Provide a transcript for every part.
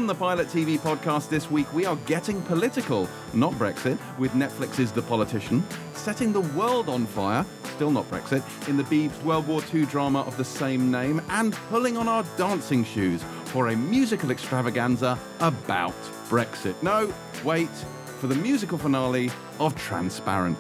On the Pilot TV podcast this week, we are getting political, not Brexit, with Netflix's The Politician, setting the world on fire, still not Brexit, in the Beebs World War II drama of the same name, and pulling on our dancing shoes for a musical extravaganza about Brexit. No, wait, for the musical finale of Transparent.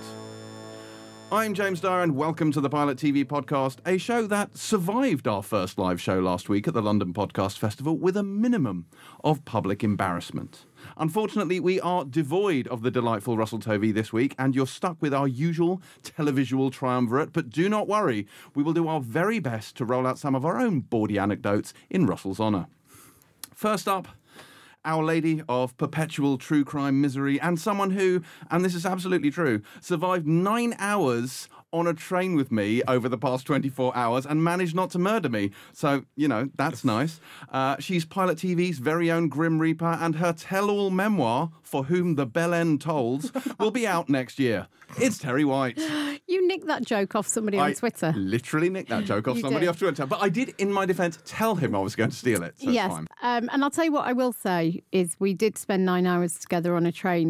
I'm James Dyer and welcome to the Pilot TV podcast, a show that survived our first live show last week at the London Podcast Festival with a minimum of public embarrassment. Unfortunately, we are devoid of the delightful Russell Tovey this week, and you're stuck with our usual televisual triumvirate, but do not worry, we will do our very best to roll out some of our own bawdy anecdotes in Russell's honour. First up, Our Lady of perpetual true crime misery, and someone who, and this is absolutely true, survived 9 hours on a train with me over the past 24 hours and managed not to murder me. So, you know, that's nice. She's Pilot TV's very own Grim Reaper, and her tell-all memoir, For Whom the Bell End Tolls, will be out next year. It's Terry White. You nicked that joke off somebody on Twitter. Literally nicked that joke off somebody off Twitter. But I did, in my defence, tell him I was going to steal it. So yes, it's fine. And I'll tell you what I will say is we did spend 9 hours together on a train.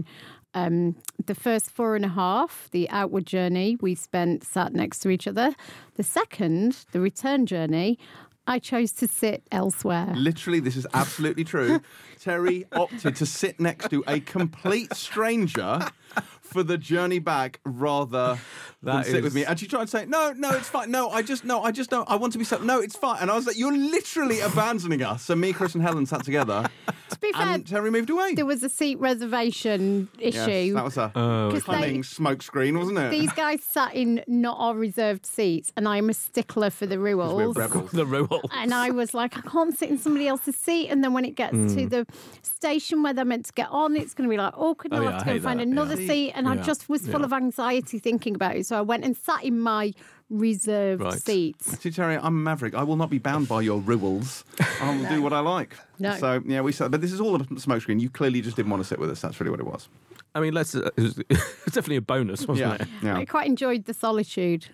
The first 4.5, the outward journey, we spent sat next to each other. The second, the return journey, I chose to sit elsewhere. Literally, this is absolutely true. Terry opted to sit next to a complete stranger for the journey back rather than sit with me. And she tried to say, no, it's fine. No, I just don't. I want to be set. No, it's fine. And I was like, you're literally abandoning us. So me, Chris and Helen sat together. To be fair, and Terry moved away. There was a seat reservation issue. Yes, that was a cunning smoke screen, wasn't it? These guys sat in not our reserved seats, and I'm a stickler for the rules. We're rebels. The rules. And I was like, I can't sit in somebody else's seat. And then when it gets to the station where they're meant to get on, it's going to be like, awkward. Now I have to go and find another seat. And I just was full of anxiety thinking about it. So I went and sat in my reserved seats. See, Terry, I'm a maverick. I will not be bound by your rules. I'll do what I like. No. So, yeah, we sat. But this is all a smokescreen. You clearly just didn't want to sit with us. That's really what it was. I mean, it's definitely a bonus, wasn't it? Yeah. I quite enjoyed the solitude.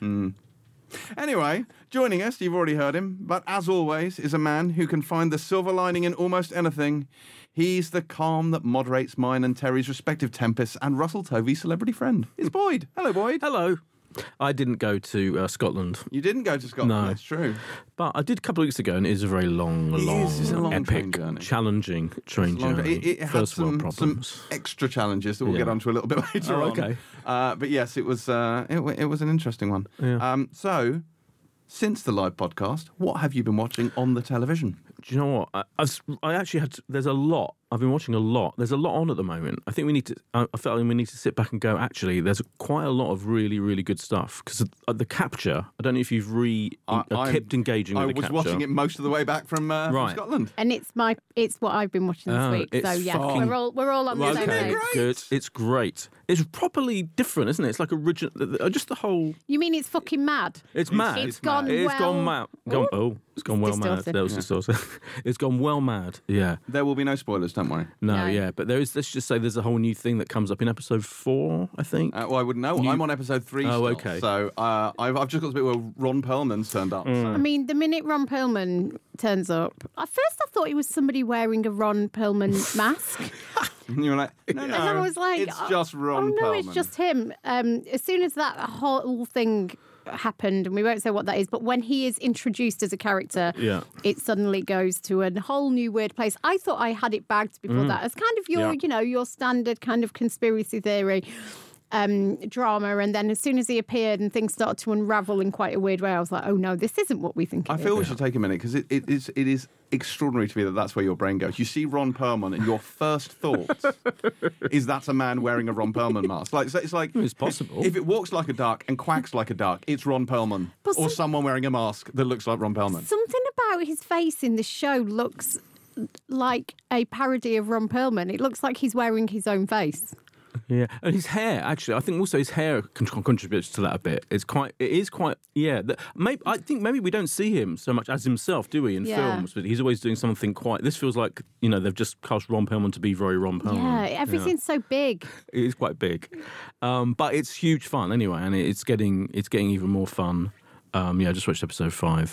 Anyway, joining us, you've already heard him, but as always, is a man who can find the silver lining in almost anything. He's the calm that moderates mine and Terry's respective tempests, and Russell Tovey's celebrity friend. It's Boyd. Hello, Boyd. Hello. I didn't go to Scotland. You didn't go to Scotland, No. That's true. But I did a couple of weeks ago, and it is a very long, It's a long epic, train journey. challenging train journey. It had First world some problems. extra challenges that we'll get onto a little bit later on. Okay. But yes, it was an interesting one. Yeah. So, since the live podcast, what have you been watching on the television? Do you know what? I actually had. There's a lot. I've been watching a lot. There's a lot on at the moment. I think we need to. I felt like we need to sit back and go. Actually, there's quite a lot of really, really good stuff. Because the capture. I don't know if you've kept engaging with the capture. I was watching it most of the way back from Scotland. And it's what I've been watching this week. So yeah, we're all on the same page. Good. It's great. It's properly different, isn't it? It's like original. Just the whole. You mean it's fucking mad? It's mad. It's gone It's well. gone mad. It's gone well mad. distorted. That was distorted. It's gone well mad. Yeah. There will be no spoilers, don't worry. No, yeah, but let's just say there's a whole new thing that comes up in episode 4, I think. Well, I wouldn't know. I'm on episode 3 still. Okay. So I've just got the bit where Ron Perlman's turned up. So. I mean, the minute Ron Perlman turns up, at first I thought he was somebody wearing a Ron Perlman mask. And you were like, no, And I was like, it's just Ron Perlman. Oh, no, it's just him. As soon as that whole thing happened, and we won't say what that is, but when he is introduced as a character, it suddenly goes to a whole new weird place. I thought I had it bagged before that as kind of your standard kind of conspiracy theory drama, and then as soon as he appeared and things started to unravel in quite a weird way, I was like, oh no, this isn't what we think it I feel we should take a minute, because it is extraordinary to me that that's where your brain goes. You see Ron Perlman and your first thought is that's a man wearing a Ron Perlman mask. It's like It's possible. If it walks like a duck and quacks like a duck, it's Ron Perlman. Or someone wearing a mask that looks like Ron Perlman. Something about his face in the show looks like a parody of Ron Perlman. It looks like he's wearing his own face. Yeah, and his hair, actually, I think also his hair contributes to that a bit. It is quite, I think maybe we don't see him so much as himself, do we, in films? But he's always doing something quite, this feels like, they've just cast Ron Perlman to be very Ron Perlman. Yeah, everything's so big. It is quite big. But it's huge fun anyway, and it's getting even more fun. I just watched episode 5.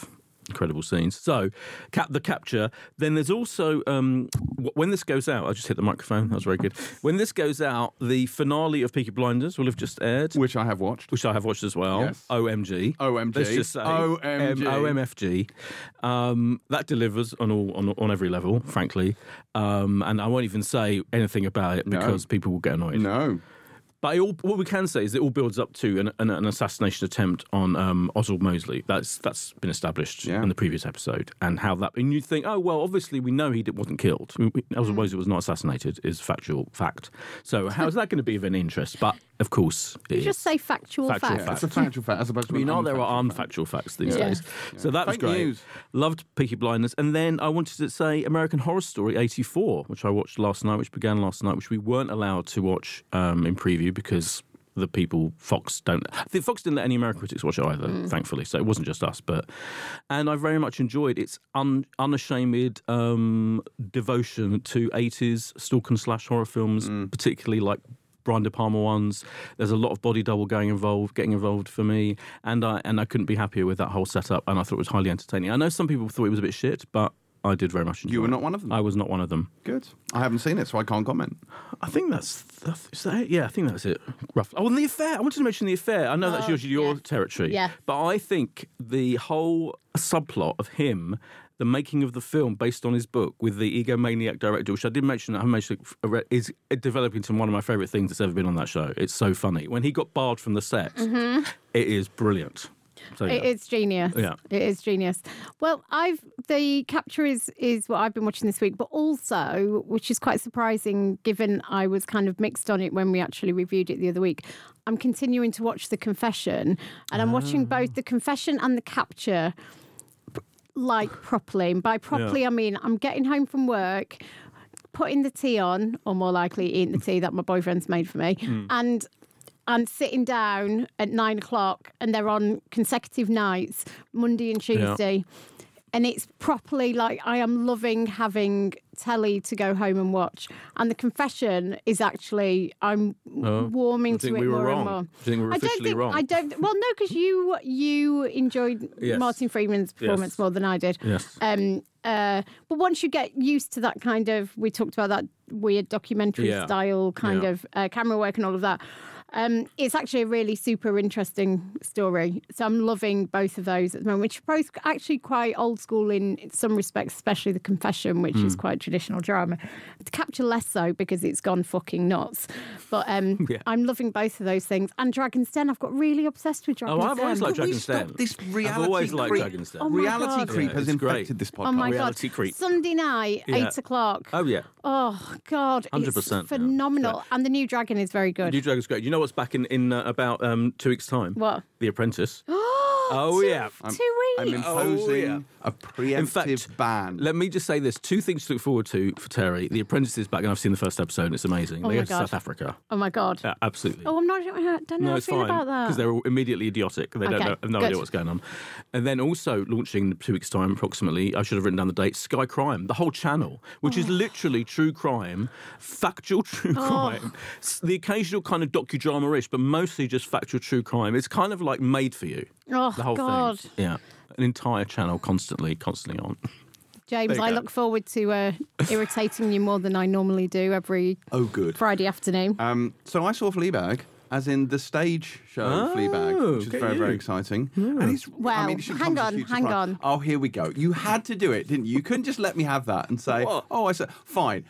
incredible scenes. So, the capture. Then there's also, when this goes out, I just hit the microphone, that was very good. When this goes out, the finale of Peaky Blinders will have just aired. Which I have watched. Which I have watched as well. Yes. OMG. Let's just say. OMG. OMFG. That delivers on every level, frankly. And I won't even say anything about it because people will get annoyed. No. But what we can say is it all builds up to an assassination attempt on Oswald Mosley. That's been established in the previous episode, and how that. And you think, oh well, obviously we know he wasn't killed. Oswald Mosley was not assassinated. Is factual fact. So how is that going to be of any interest? But of course, you just say factual fact. Yeah, it's a factual fact as opposed to. There are unfactual facts these days. Yeah. So that was great. News. Loved Peaky Blinders, and then I wanted to say American Horror Story '84, which I watched last night, which began last night, which we weren't allowed to watch in preview because the people Fox didn't let any American critics watch it either, thankfully. So it wasn't just us, and I very much enjoyed its unashamed devotion to 80s stalk and slash horror films, particularly like Brian De Palma ones. There's a lot of body double getting involved for me, and I couldn't be happier with that whole setup, and I thought it was highly entertaining. I know some people thought it was a bit shit, but I did very much enjoy it. You were not one of them? I was not one of them. Good. I haven't seen it, so I can't comment. I think is that it? Yeah, I think that's it, roughly. Oh, and The Affair. I wanted to mention The Affair. I know that's usually your territory. Yeah. But I think the whole subplot of him, the making of the film based on his book with the egomaniac director, which I did mention, is developing into one of my favourite things that's ever been on that show. It's so funny. When he got barred from the set, it is brilliant. So, yeah. It's genius. Yeah. It is genius. Well, the capture is what I've been watching this week, but also, which is quite surprising given I was kind of mixed on it when we actually reviewed it the other week, I'm continuing to watch The Confession, and I'm watching both The Confession and The Capture properly. And by properly, I mean I'm getting home from work, putting the tea on, or more likely eating the tea that my boyfriend's made for me, and sitting down at 9 o'clock, and they're on consecutive nights, Monday and Tuesday. Yeah. And it's properly I am loving having telly to go home and watch. And The Confession is actually, I'm warming to it more and more. Do you think we're officially wrong? Well, no, because you enjoyed Martin Freeman's performance more than I did. Yes. But once you get used to that kind of, we talked about that weird documentary style kind of camera work and all of that. It's actually a really super interesting story. So I'm loving both of those at the moment, which are both actually quite old school in some respects, especially The Confession, which is quite traditional drama. The Capture less so because it's gone fucking nuts. But I'm loving both of those things. And Dragon's Den, I've got really obsessed with Dragon's Den. I've always liked Dragon's Den. This reality I've always liked Dragon's Den. Reality creep has infected this podcast. Oh my reality God. Creep. Sunday night, 8 o'clock. Oh, yeah. Oh, God. 100%. It's phenomenal. Yeah. And The New Dragon is very good. The New Dragon's great. You know what's back in about 2 weeks' time? What? The Apprentice. Oh, yeah. 2 weeks. I'm imposing a preemptive ban. Let me just say this. 2 things to look forward to for Terry. The Apprentice is back, and I've seen the first episode, and it's amazing. They go to South Africa. Oh, my God. Yeah, absolutely. Oh, I don't know how I feel about that. Because they're all immediately idiotic. They don't have no idea what's going on. And then also launching in 2 weeks' time, approximately, I should have written down the date, Sky Crime, the whole channel, which is literally true crime, factual true crime, the occasional kind of docudrama-ish, but mostly just factual true crime. It's kind of like made for you. Oh, the whole God. thing. Yeah. An entire channel constantly on. James, I look forward to irritating you more than I normally do every Friday afternoon. So I saw Fleabag, as in the stage show Fleabag, which is very, very exciting. Yeah. And it's, hang on. Oh, here we go. You had to do it, didn't you? You couldn't just let me have that and say, I said, fine.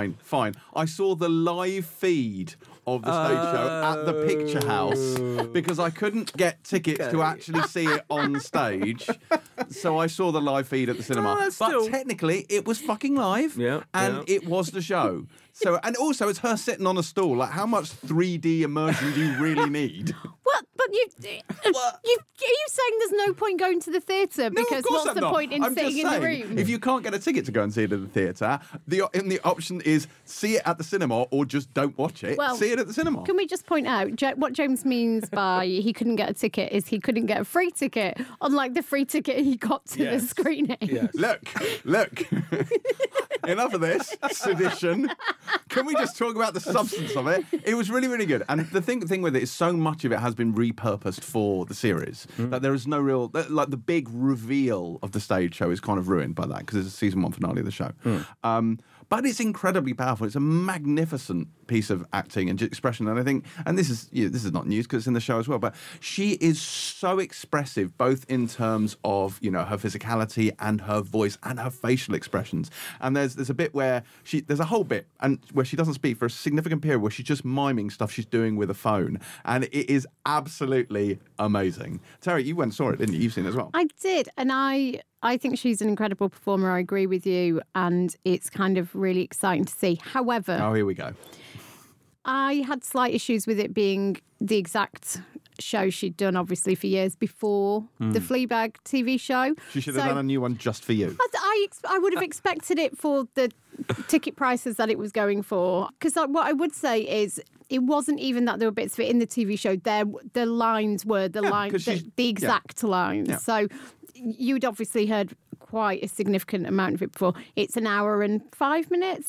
I saw the live feed of the stage show at the Picture House because I couldn't get tickets to actually see it on stage. So I saw the live feed at the cinema. But technically, it was fucking live. And it was the show. So, and also, it's her sitting on a stool. Like, how much 3D immersion do you really need? What? But are you saying there's no point going to the theatre? Because what's the point in sitting in the room? If you can't get a ticket to go and see it at the theatre, the option is see it at the cinema or just don't watch it. Well, see it at the cinema. Can we just point out what James means by he couldn't get a ticket is he couldn't get a free ticket, unlike the free ticket he got to the screening. Yes. Look. enough of this sedition. Can we just talk about the substance of it? It was really, really good. And the thing with it is so much of it has been repurposed for the series that there is no real... Like, the big reveal of the stage show is kind of ruined by that because it's a season 1 finale of the show. But it's incredibly powerful. It's a magnificent piece of acting and expression. And I think, and this is not news because it's in the show as well, but she is so expressive, both in terms of, her physicality and her voice and her facial expressions. And there's a bit where there's a whole bit and where she doesn't speak for a significant period where she's just miming stuff she's doing with a phone. And it is absolutely amazing. Terry, you went and saw it, didn't you? You've seen it as well. I did. And I think she's an incredible performer. I agree with you. And it's kind of really exciting to see. However... Oh, here we go. I had slight issues with it being the exact show she'd done, obviously, for years before the Fleabag TV show. She should have done a new one just for you. I would have expected it for the ticket prices that it was going for. Because what I would say is it wasn't even that there were bits of it in the TV show. The lines were the exact lines. Yeah. So you'd obviously heard quite a significant amount of it before. It's an hour and 5 minutes,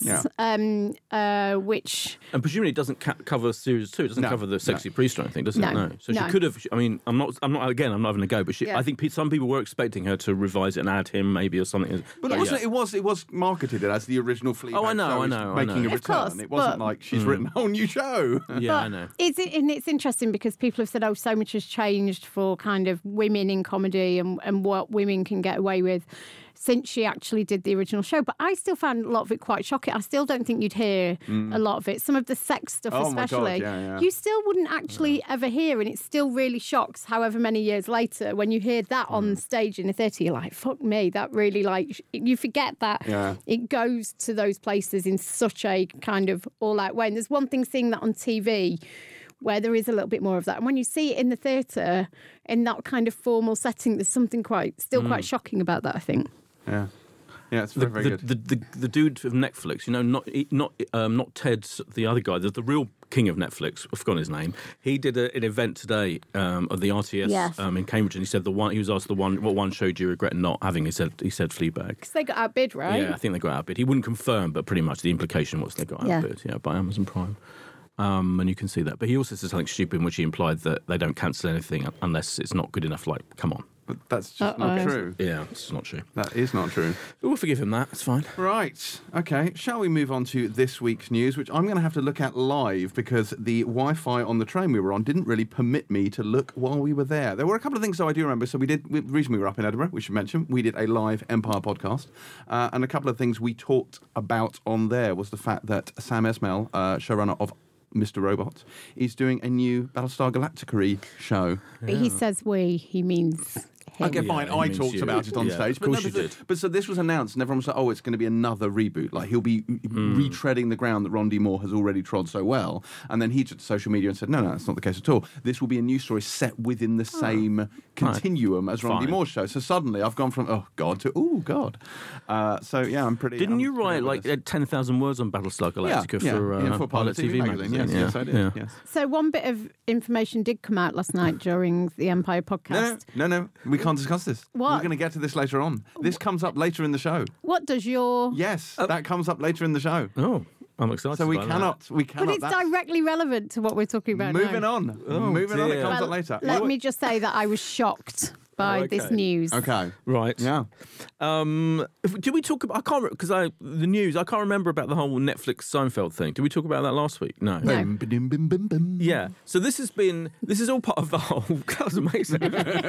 which... And presumably it doesn't cover series 2. It doesn't cover the sexy priest or anything, does it? No. So she could have... I mean, I'm not having a go, but I think some people were expecting her to revise it and add him maybe or something. But it was marketed as the original Fleabag. Oh, I know. Making a return. Course, it wasn't like she's written a whole new show. Yeah, I know. It's interesting because people have said, so much has changed for kind of women in comedy and what women can get away with since she actually did the original show. But I still found a lot of it quite shocking. I still don't think you'd hear a lot of it. Some of the sex stuff especially, you still wouldn't actually ever hear, and it still really shocks however many years later when you hear that on stage in a theatre. You're like, fuck me, that really, like, you forget that it goes to those places in such a kind of all-out way. And there's one thing seeing that on TV where there is a little bit more of that. And when you see it in the theatre, in that kind of formal setting, there's something quite shocking about that, I think. Yeah. Yeah, it's very, very good. The dude of Netflix, not Ted, the other guy, the real king of Netflix, I've forgotten his name. He did an event today of the RTS in Cambridge, and he said he was asked what one show do you regret not having? He said Fleabag. Because they got outbid, right? Yeah, I think they got outbid. He wouldn't confirm, but pretty much the implication was they got outbid, by Amazon Prime. And you can see that. But he also said something stupid in which he implied that they don't cancel anything unless it's not good enough. Like, come on. But that's just not true. Yeah, it's not true. That is not true. But we'll forgive him that. It's fine. Right. Okay. Shall we move on to this week's news, which I'm going to have to look at live because the Wi-Fi on the train we were on didn't really permit me to look while we were there. There were a couple of things, though, I do remember. So the reason we were up in Edinburgh, we should mention, we did a live Empire podcast. And a couple of things we talked about on there was the fact that Sam Esmail, showrunner of Mr. Robot, is doing a new Battlestar Galactica show. But he says he means him. Okay, fine. I talked about it on stage. Of course you did. But so this was announced, and everyone was like, it's going to be another reboot. Like, he'll be retreading the ground that Ron D. Moore has already trod so well. And then he took to social media and said, no, that's not the case at all. This will be a new story set within the same continuum as Ron D. Moore's show. So suddenly I've gone from, oh, God, to, oh, God. So, yeah, I'm pretty... Didn't you write, 10,000 words on Battlestar Galactica for Pilot TV magazine? Yes, I did. Yes. So one bit of information did come out last night during the Empire podcast. No, we can't discuss this. What? We're going to get to this later on. This comes up later in the show. What does your... Yes, that comes up later in the show. Oh, I'm excited. So we cannot. But it's directly relevant to what we're talking about Moving now. on. Moving on, it comes up later. Let me just say that I was shocked by this news. Okay. Right. Yeah. Did we talk about... I can't... Because the news, I can't remember about the whole Netflix Seinfeld thing. Did we talk about that last week? No. Yeah. So this is all part of the whole... That was amazing.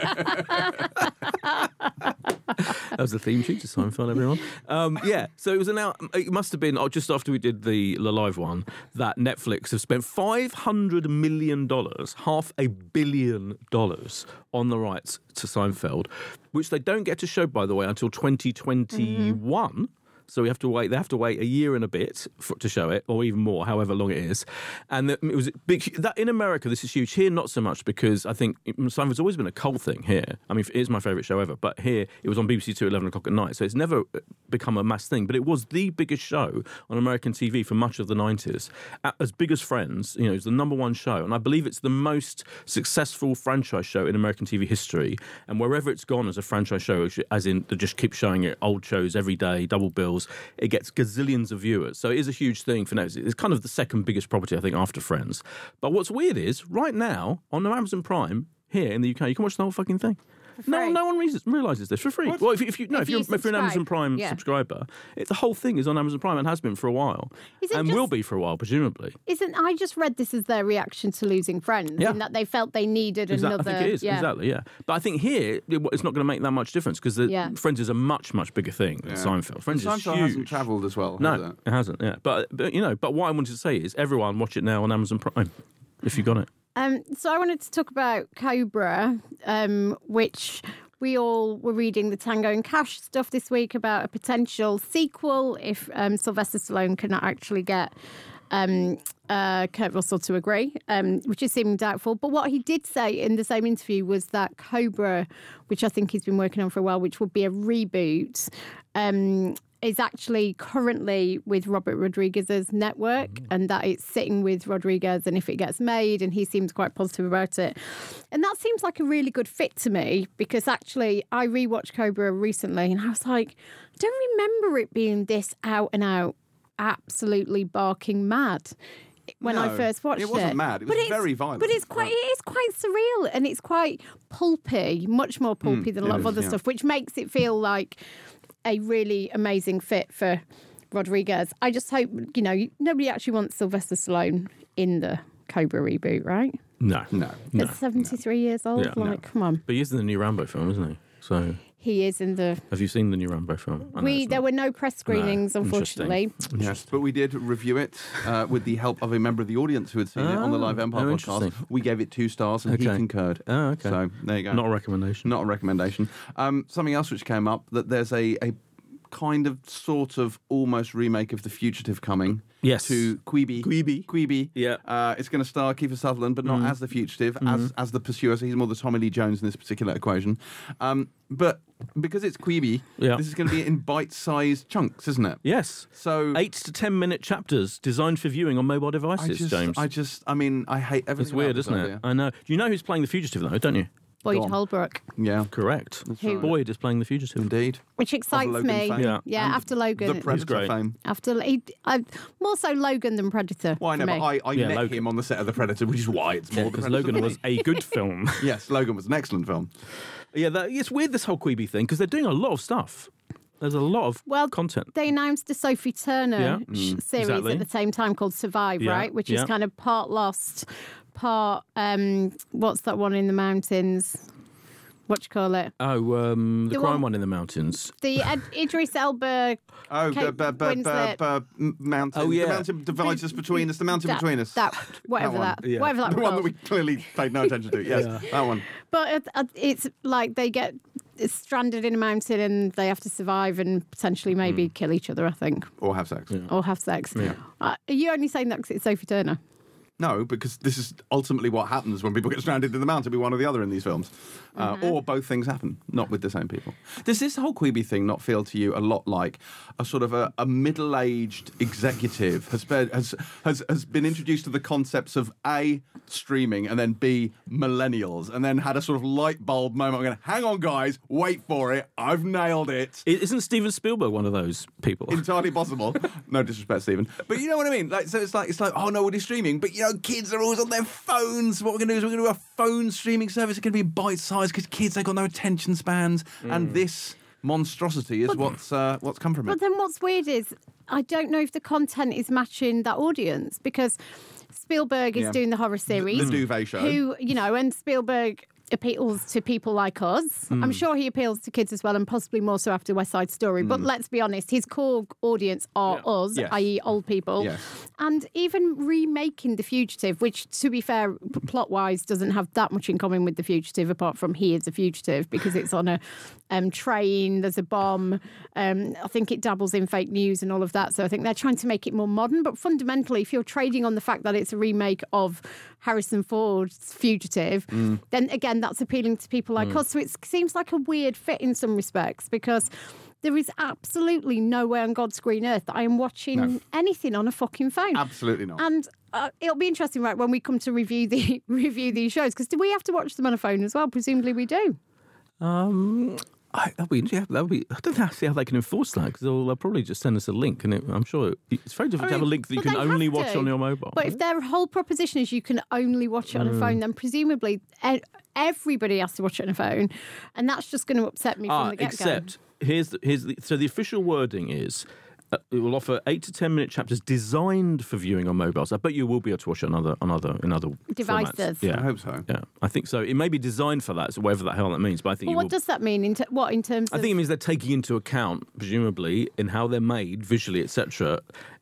That was the theme tune to Seinfeld, everyone. So it was announced... It must have been just after we did the live one that Netflix have spent $500 million, $500 million on the rights to Seinfeld, which they don't get to show, by the way, until 2021. So we have to wait. They have to wait a year and a bit to show it, or even more, however long it is. And it was big. That in America, this is huge. Here, not so much, because I think Seinfeld's always been a cult thing here. I mean, it is my favourite show ever. But here, it was on BBC Two at 11 o'clock at night, so it's never become a mass thing. But it was the biggest show on American TV for much of the 90s. As big as Friends, it was the number one show, and I believe it's the most successful franchise show in American TV history. And wherever it's gone as a franchise show, as in they just keep showing it, old shows every day, double bill. commercials. It gets gazillions of viewers. So it is a huge thing for Netflix. It's kind of the second biggest property, I think, after Friends. But what's weird is, right now, on Amazon Prime, here in the UK, you can watch the whole fucking thing. No one realises this for free. What? Well, if you're an Amazon Prime subscriber, the whole thing is on Amazon Prime and has been for a while, and will be for a while, presumably. I just read this as their reaction to losing Friends, in that they felt they needed another. I think it is exactly. But I think here it's not going to make that much difference because Friends is a much bigger thing than Seinfeld. Friends is huge. Hasn't travelled as well. No, it hasn't. Yeah, but what I wanted to say is everyone watch it now on Amazon Prime if you got it. So I wanted to talk about Cobra, which we all were reading the Tango and Cash stuff this week about a potential sequel if Sylvester Stallone cannot actually get Kurt Russell to agree, which is seeming doubtful. But what he did say in the same interview was that Cobra, which I think he's been working on for a while, which would be a reboot, is actually currently with Robert Rodriguez's network, and that it's sitting with Rodriguez, and if it gets made, and he seems quite positive about it. And that seems like a really good fit to me, because actually I rewatched Cobra recently and I was like, I don't remember it being this out and out absolutely barking mad when I first watched it. It wasn't mad. It was very violent. But it is quite surreal, and it's quite pulpy, much more pulpy than a lot of other stuff, which makes it feel like a really amazing fit for Rodriguez. I just hope, nobody actually wants Sylvester Stallone in the Cobra reboot, right? No. It's 73 years old. Come on. But he is in the new Rambo film, isn't he? So he is in the... Have you seen the new Rambo film? There were no press screenings, unfortunately. Yes, but we did review it with the help of a member of the audience who had seen it on the Live Empire podcast. We gave it 2 stars and he concurred. Oh, okay. So there you go. Not a recommendation. Not a recommendation. Something else which came up, that there's a kind of sort of almost remake of The Fugitive coming. Yes. To Quibi. Yeah. It's going to star Kiefer Sutherland, but not as the fugitive, as the pursuer. So he's more the Tommy Lee Jones in this particular equation. But because it's Quibi, this is going to be in bite-sized chunks, isn't it? Yes. So 8 to 10 minute chapters designed for viewing on mobile devices, James. I hate everything. It's weird, isn't it? I know. Do you know who's playing the fugitive, though, don't you? Boyd Holbrook. Yeah. Correct. Right. Boyd is playing the fugitive. Indeed. Which excites me. Fame. Yeah, after Logan. The Predator fame. More so Logan than Predator. Well, I know, but I met him on the set of The Predator, which is why it's more the Predator. Because Logan was a good film. Yes, Logan was an excellent film. Yeah, it's weird, this whole Quibi thing, because they're doing a lot of stuff. There's a lot of content. They announced a Sophie Turner series at the same time called Survive, right? Which is kind of part Lost, part, what's that one in the mountains? What do you call it? Oh, the crime one in the mountains. The Idris Elba. Mountain. Oh, yeah. The mountain divides us between us. The mountain between us. Whatever that the was. One that we clearly paid no attention to. Yes, that one. But it's like they get stranded in a mountain and they have to survive and potentially maybe kill each other, I think. Or have sex. Yeah. Or have sex. Yeah. Are you only saying that because it's Sophie Turner? No, because this is ultimately what happens when people get stranded in the mountain, be one or the other in these films. Or both things happen, not with the same people. Does this whole Quibi thing not feel to you a lot like a sort of a middle-aged executive has been introduced to the concepts of A, streaming, and then B, millennials, and then had a sort of light bulb moment going, hang on guys, wait for it, I've nailed it. Isn't Steven Spielberg one of those people? Entirely possible. No disrespect, Steven. But you know what I mean? So it's like, oh no, we'll do streaming, but kids are always on their phones. What we're going to do is we're going to do a phone streaming service. It's going to be bite-sized because kids, they've got no attention spans. And this monstrosity is what's come from it. But then what's weird is I don't know if the content is matching that audience, because Spielberg is doing the horror series. The Duvet Show. And Spielberg appeals to people like us. I'm sure he appeals to kids as well, and possibly more so after West Side Story. But let's be honest, his core audience are us, i.e. old people. Yes. And even remaking The Fugitive, which, to be fair, plot-wise doesn't have that much in common with The Fugitive, apart from he is a fugitive, because it's on a train, there's a bomb. I think it dabbles in fake news and all of that. So I think they're trying to make it more modern. But fundamentally, if you're trading on the fact that it's a remake of Harrison Ford's Fugitive, then again, that's appealing to people like us. So it seems like a weird fit in some respects, because there is absolutely nowhere on God's green earth that I am watching anything on a fucking phone. Absolutely not. And it'll be interesting, right, when we come to review these shows, because do we have to watch them on a phone as well? Presumably we do. That'll be. I don't know see how they can enforce that because they'll probably just send us a link, and I'm sure it's very difficult to have a link that you can only watch on your mobile. But if their whole proposition is you can only watch it on a phone, then presumably everybody has to watch it on a phone, and that's just going to upset me from the get-go. Except so the official wording is. It will offer 8 to 10 minute chapters designed for viewing on mobiles. I bet you will be able to watch it in other devices. Formats. Yeah, I hope so. Yeah, I think so. It may be designed for that, so whatever the hell that means. But I think. Well, what does that mean? In terms of? I think it means they're taking into account, presumably, in how they're made visually, etc.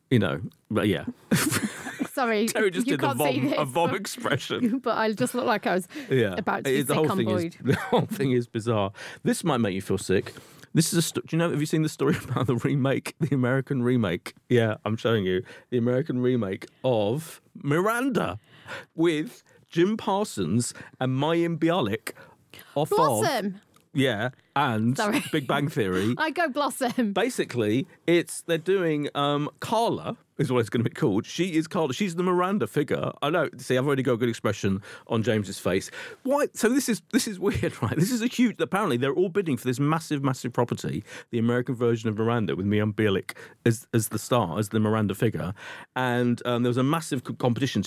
But yeah. Sorry, Terry just did a vom expression. But I just looked like I was about to be sick on Boyd. The whole thing is bizarre. This might make you feel sick. This is do you know? Have you seen the story about the American remake? Yeah, I'm showing you the American remake of Miranda with Jim Parsons and Mayim Bialik Blossom. Yeah, and Big Bang Theory. I go Blossom. Basically, they're doing Carla is what it's going to be called. She is Carla. She's the Miranda figure. I know. See, I've already got a good expression on James's face. Why? So this is weird, right? This is a huge. Apparently, they're all bidding for this massive property, the American version of Miranda with Mayim Bialik as the star, as the Miranda figure. And there was a massive competition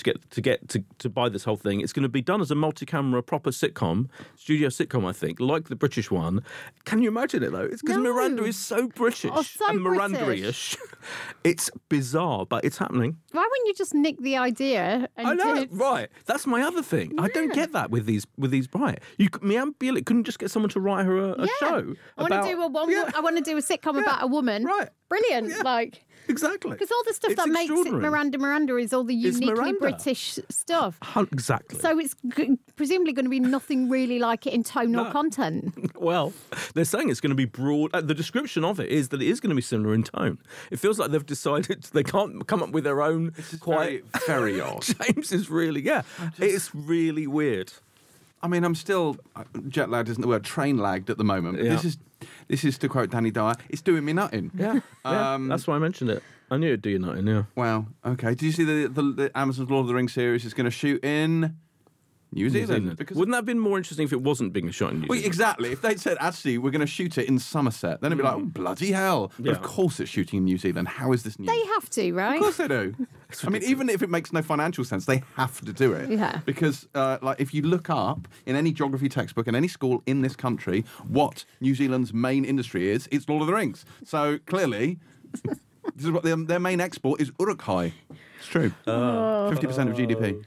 to buy this whole thing. It's going to be done as a multi-camera proper sitcom, studio sitcom, I think, like the British one. Can you imagine it though? It's because Miranda is so British and Miranda-ish. It's bizarre, but it's happening. Why wouldn't you just nick the idea? I know, right? That's my other thing. Yeah. I don't get that with these. Right? Mayim Bialik couldn't just get someone to write her a show. I want to do a sitcom about a woman. Right? Brilliant. Yeah. Exactly. Because all the stuff that makes it Miranda is all the uniquely British stuff. Exactly. So it's presumably going to be nothing really like it in tone or content. Well, they're saying it's going to be broad. The description of it is that it is going to be similar in tone. It feels like they've decided they can't come up with their own. This is very odd. James is really, it's really weird. I mean, I'm still jet lagged isn't the word, train lagged at the moment. But this is to quote Danny Dyer, it's doing me nutting. Yeah, that's why I mentioned it. I knew it'd do you nutting. Yeah. Wow. Okay. Did you see the Amazon's Lord of the Rings series is going to shoot in New Zealand? Because wouldn't that have been more interesting if it wasn't being shot in New Zealand? Exactly. If they'd said, actually, we're going to shoot it in Somerset, then it'd be like, oh, bloody hell. But of course it's shooting in New Zealand. How is this new? They have to, right? Of course they do. I mean, even if it makes no financial sense, they have to do it. Yeah. Because, if you look up in any geography textbook in any school in this country what New Zealand's main industry is, it's Lord of the Rings. So clearly, this is what their main export is Uruk-hai. It's true. 50% of GDP.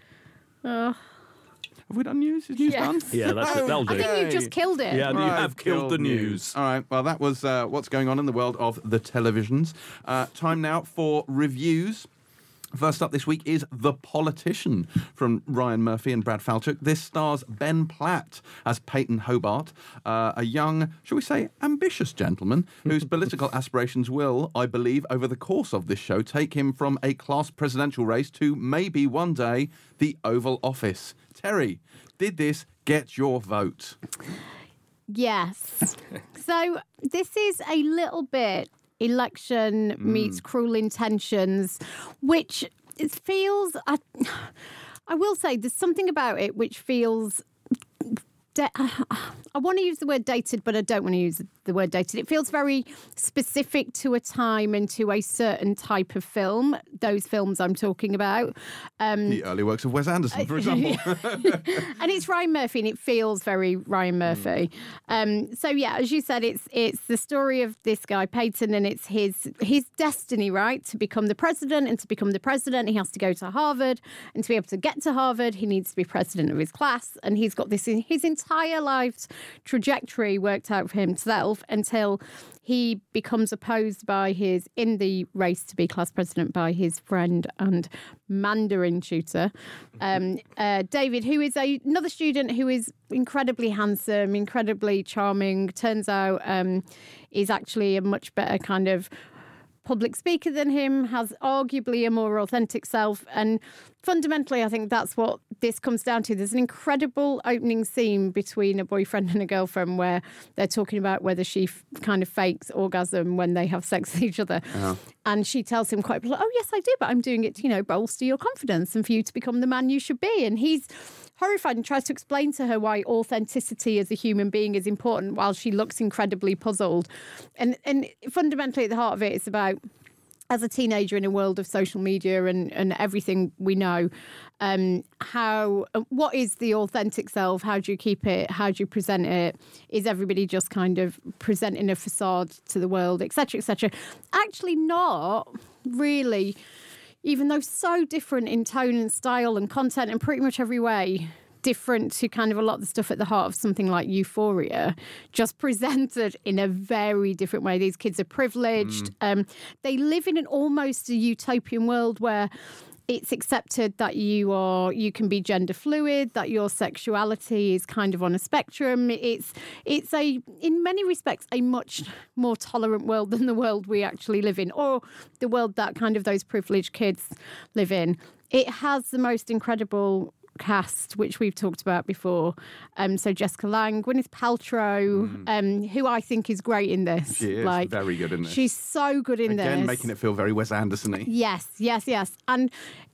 Have we done news? Is news done? Yeah, that'll do. I think you just killed it. Yeah, you have killed the news. All right, well, that was what's going on in the world of the televisions. Time now for reviews. First up this week is The Politician from Ryan Murphy and Brad Falchuk. This stars Ben Platt as Peyton Hobart, a young, shall we say, ambitious gentleman whose political aspirations will, I believe, over the course of this show, take him from a class presidential race to maybe one day the Oval Office. Terry, did this get your vote? Yes. So this is a little bit election meets Cruel Intentions, which it feels, I will say, there's something about it which feels, I want to use the word dated, but I don't want to use the word dated. It feels very specific to a time and to a certain type of film, those films I'm talking about. The early works of Wes Anderson, for example. And it's Ryan Murphy, and it feels very Ryan Murphy. So, yeah, as you said, it's the story of this guy, Peyton, and it's his destiny, right, to become the president. And to become the president, he has to go to Harvard. And to be able to get to Harvard, he needs to be president of his class. And he's got this in his entire life's trajectory worked out for himself until he becomes opposed in the race to be class president by his friend and Mandarin tutor, David, who is another student who is incredibly handsome, incredibly charming. Turns out is actually a much better kind of public speaker than him, has arguably a more authentic self. And fundamentally, I think that's what this comes down to. There's an incredible opening scene between a boyfriend and a girlfriend where they're talking about whether she kind of fakes orgasm when they have sex with each other. Uh-huh. And she tells him quite, oh, yes, I do, but I'm doing it to, bolster your confidence and for you to become the man you should be. And he's horrified and tries to explain to her why authenticity as a human being is important while she looks incredibly puzzled. And fundamentally at the heart of it, it's about, as a teenager in a world of social media and everything we know, what is the authentic self? How do you keep it? How do you present it? Is everybody just kind of presenting a facade to the world, etc., etc.? Actually not really, even though so different in tone and style and content and pretty much every way, different to kind of a lot of the stuff at the heart of something like Euphoria, just presented in a very different way. These kids are privileged. They live in an almost a utopian world where it's accepted that you can be gender fluid, that your sexuality is kind of on a spectrum. It's in many respects a much more tolerant world than the world we actually live in, or the world that kind of those privileged kids live in. It has the most incredible cast, which we've talked about before. So Jessica Lange, Gwyneth Paltrow, who I think is great in this. She is very good in this. She's so good in this. Again, making it feel very Wes Anderson-y. Yes. And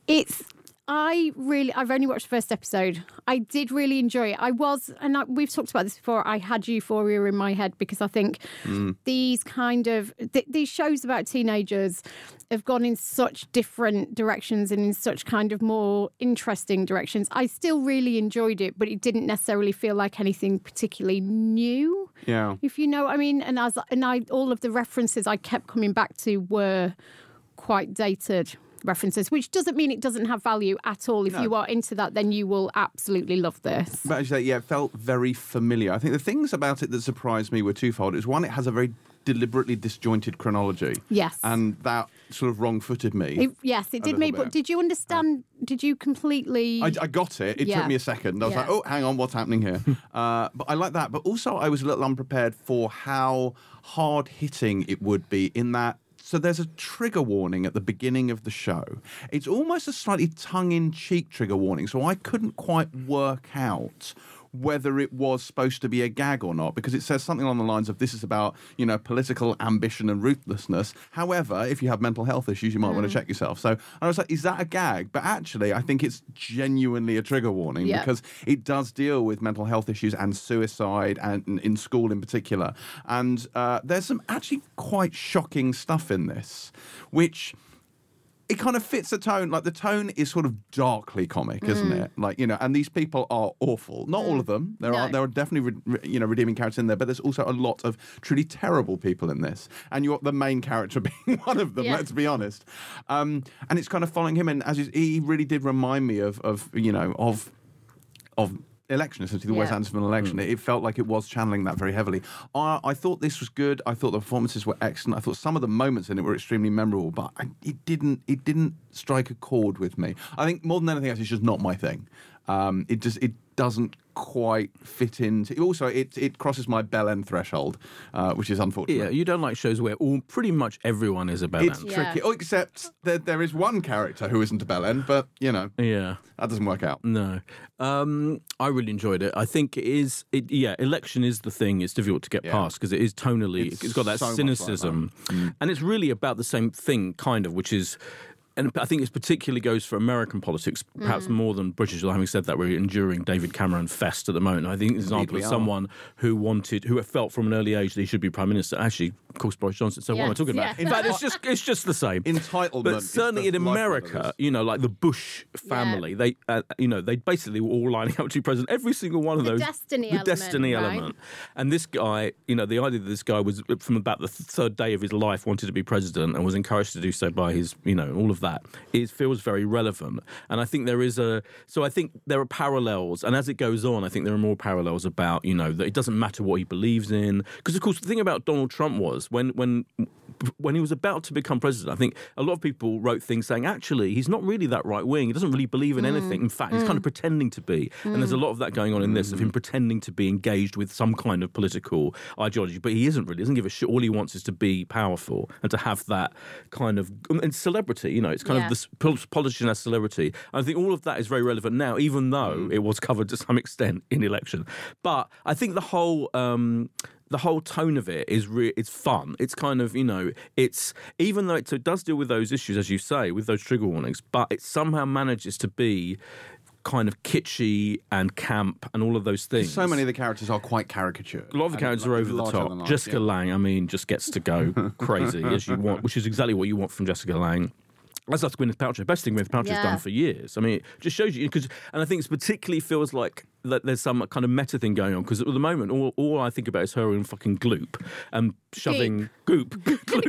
I've only watched the first episode. I did really enjoy it. We've talked about this before, I had Euphoria in my head because I think these these shows about teenagers have gone in such different directions and in such kind of more interesting directions. I still really enjoyed it, but it didn't necessarily feel like anything particularly new. Yeah. If you know what I mean. And all of the references I kept coming back to were quite dated references, which doesn't mean it doesn't have value at all. If you are into that, then you will absolutely love this. But as you say, it felt very familiar. I think the things about it that surprised me were twofold. Is one, it has a very deliberately disjointed chronology. Yes. And that sort of wrong-footed me. It did me. But did you understand? Did you completely? I got it. It took me a second. I was like, oh, hang on, what's happening here? But I like that. But also I was a little unprepared for how hard-hitting it would be in that. So there's a trigger warning at the beginning of the show. It's almost a slightly tongue-in-cheek trigger warning, so I couldn't quite work out whether it was supposed to be a gag or not, because it says something along the lines of this is about, political ambition and ruthlessness. However, if you have mental health issues, you might want to check yourself. So I was like, is that a gag? But actually, I think it's genuinely a trigger warning because it does deal with mental health issues and suicide, and in school in particular. And there's some actually quite shocking stuff in this, which it kind of fits the tone. Like, the tone is sort of darkly comic, isn't it? Like, and these people are awful. Not all of them. There are definitely redeeming characters in there, but there's also a lot of truly terrible people in this. And you're the main character being one of them, let's be honest. And it's kind of following him, and he really did remind me of election, essentially the Wes Anderson election. It felt like it was channeling that very heavily. I thought this was good. I thought the performances were excellent. I thought some of the moments in it were extremely memorable, but it didn't strike a chord with me. I think more than anything else, it's just not my thing. It doesn't quite fit into. Also, it crosses my Belen threshold, which is unfortunate. Yeah, you don't like shows where pretty much everyone is a Belen. It's tricky, except there is one character who isn't a Belen, but that doesn't work out. No, I really enjoyed it. I think it is. Election is the thing. It's difficult to get past because it is tonally. It's got that so cynicism, and it's really about the same thing, kind of, which is. And I think this particularly goes for American politics, perhaps more than British. Having said that, we're enduring David Cameron fest at the moment. I think it's an example of someone who felt from an early age that he should be Prime Minister. Actually, of course, Boris Johnson. So what am I talking about? In fact, it's just the same. Entitlement. But certainly in America, like the Bush family, they basically were all lining up to be president. Every single one of those. The destiny element. And this guy, the idea that this guy was from about the third day of his life wanted to be president and was encouraged to do so by his, all of that. It feels very relevant. And I think there are parallels. And as it goes on, I think there are more parallels about, that it doesn't matter what he believes in. Because, of course, the thing about Donald Trump was when he was about to become president, I think a lot of people wrote things saying, actually, he's not really that right-wing. He doesn't really believe in anything. In fact, he's kind of pretending to be. And there's a lot of that going on in this, of him pretending to be engaged with some kind of political ideology. But he isn't really. He doesn't give a shit. All he wants is to be powerful and to have that kind of... And celebrity, it's kind of this politician as celebrity. I think all of that is very relevant now, even though it was covered to some extent in election. But I think the whole tone of it is it's fun. It's kind of, it's, even though it does deal with those issues, as you say, with those trigger warnings, but it somehow manages to be kind of kitschy and camp and all of those things. So many of the characters are quite caricatured. A lot of the characters are over the top. Jessica Lange, I mean, just gets to go crazy as you want, which is exactly what you want from Jessica Lange. That's Gwyneth Paltrow. Best thing Gwyneth Paltrow's done for years. I mean, it just shows you, and I think it particularly feels like that there's some kind of meta thing going on, because at the moment, all I think about is her in fucking Gloop and shoving Gloop.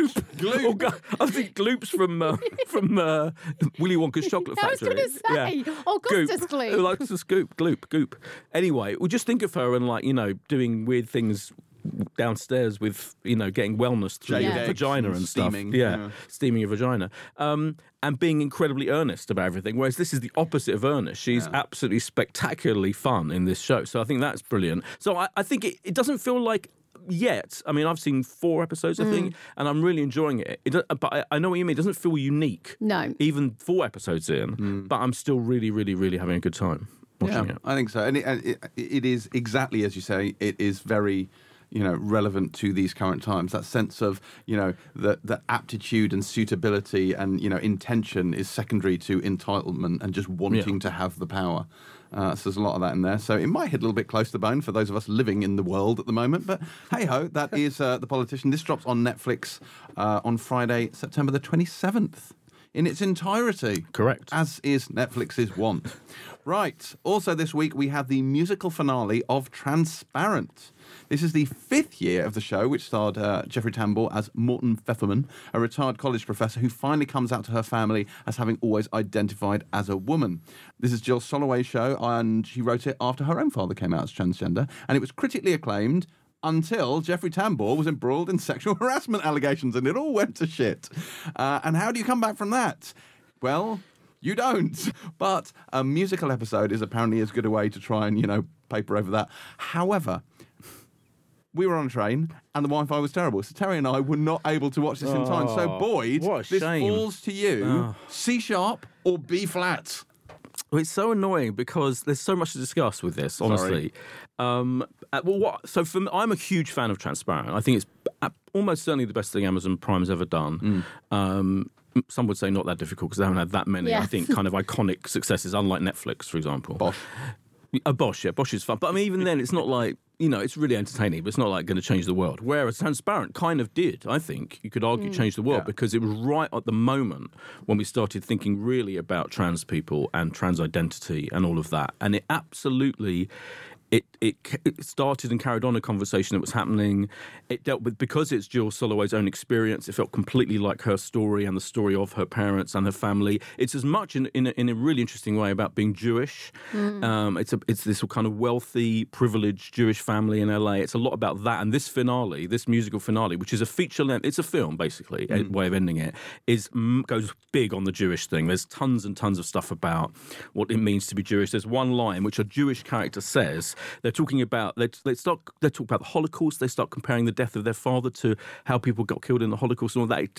I think Gloop's from Willy Wonka's Chocolate Factory. I was going to say, Augustus Gloop. Augustus Gloop. Anyway, we just think of her and, like, you know, doing weird things downstairs with, you know, getting wellness through your vagina and steaming, stuff. Steaming your vagina. And being incredibly earnest about everything, whereas this is the opposite of earnest. She's absolutely spectacularly fun in this show. So I think that's brilliant. So I think it doesn't feel like yet. I mean, I've seen 4 episodes, I think, and I'm really enjoying it. But I know what you mean. It doesn't feel unique. No. Even 4 episodes in. But I'm still really, really, really having a good time watching it. I think so. And it is exactly as you say. It is very, you know, relevant to these current times. That sense of, you know, the aptitude and suitability and, you know, intention is secondary to entitlement and just wanting to have the power. So there's a lot of that in there. So it might hit a little bit close to the bone for those of us living in the world at the moment. But hey-ho, that is The Politician. This drops on Netflix on Friday, September the 27th. In its entirety. Correct. As is Netflix's wont. Right. Also this week, we have the musical finale of Transparent. This is the 5th year of the show, which starred Jeffrey Tambor as Morton Pfefferman, a retired college professor who finally comes out to her family as having always identified as a woman. This is Jill Soloway's show, and she wrote it after her own father came out as transgender, and it was critically acclaimed until Jeffrey Tambor was embroiled in sexual harassment allegations, and it all went to shit. And how do you come back from that? Well, you don't. But a musical episode is apparently as good a way to try and, you know, paper over that. However, we were on a train and the Wi-Fi was terrible. So Terry and I were not able to watch this in time. So Boyd, this falls to you, C# or B flat? Well, it's so annoying because there's so much to discuss with this, honestly. I'm a huge fan of Transparent. I think it's almost certainly the best thing Amazon Prime's ever done. Some would say not that difficult because they haven't had that many, I think, kind of iconic successes, unlike Netflix, for example. Bosch, Bosch is fun. But I mean, even then, it's not like, you know, it's really entertaining, but it's not like going to change the world. Whereas Transparent kind of did, I think. You could argue change the world because it was right at the moment when we started thinking really about trans people and trans identity and all of that. And it absolutely... It started and carried on a conversation that was happening. It dealt with, because it's Jill Soloway's own experience, it felt completely like her story and the story of her parents and her family. It's as much in a really interesting way about being Jewish. It's this kind of wealthy, privileged Jewish family in LA. It's a lot about that. And this finale, this musical finale, which is a feature length, it's a film basically, a way of ending it, goes big on the Jewish thing. There's tons and tons of stuff about what it means to be Jewish. There's one line which a Jewish character says. They're talking about they talk about the Holocaust. They start comparing the death of their father to how people got killed in the Holocaust and all that.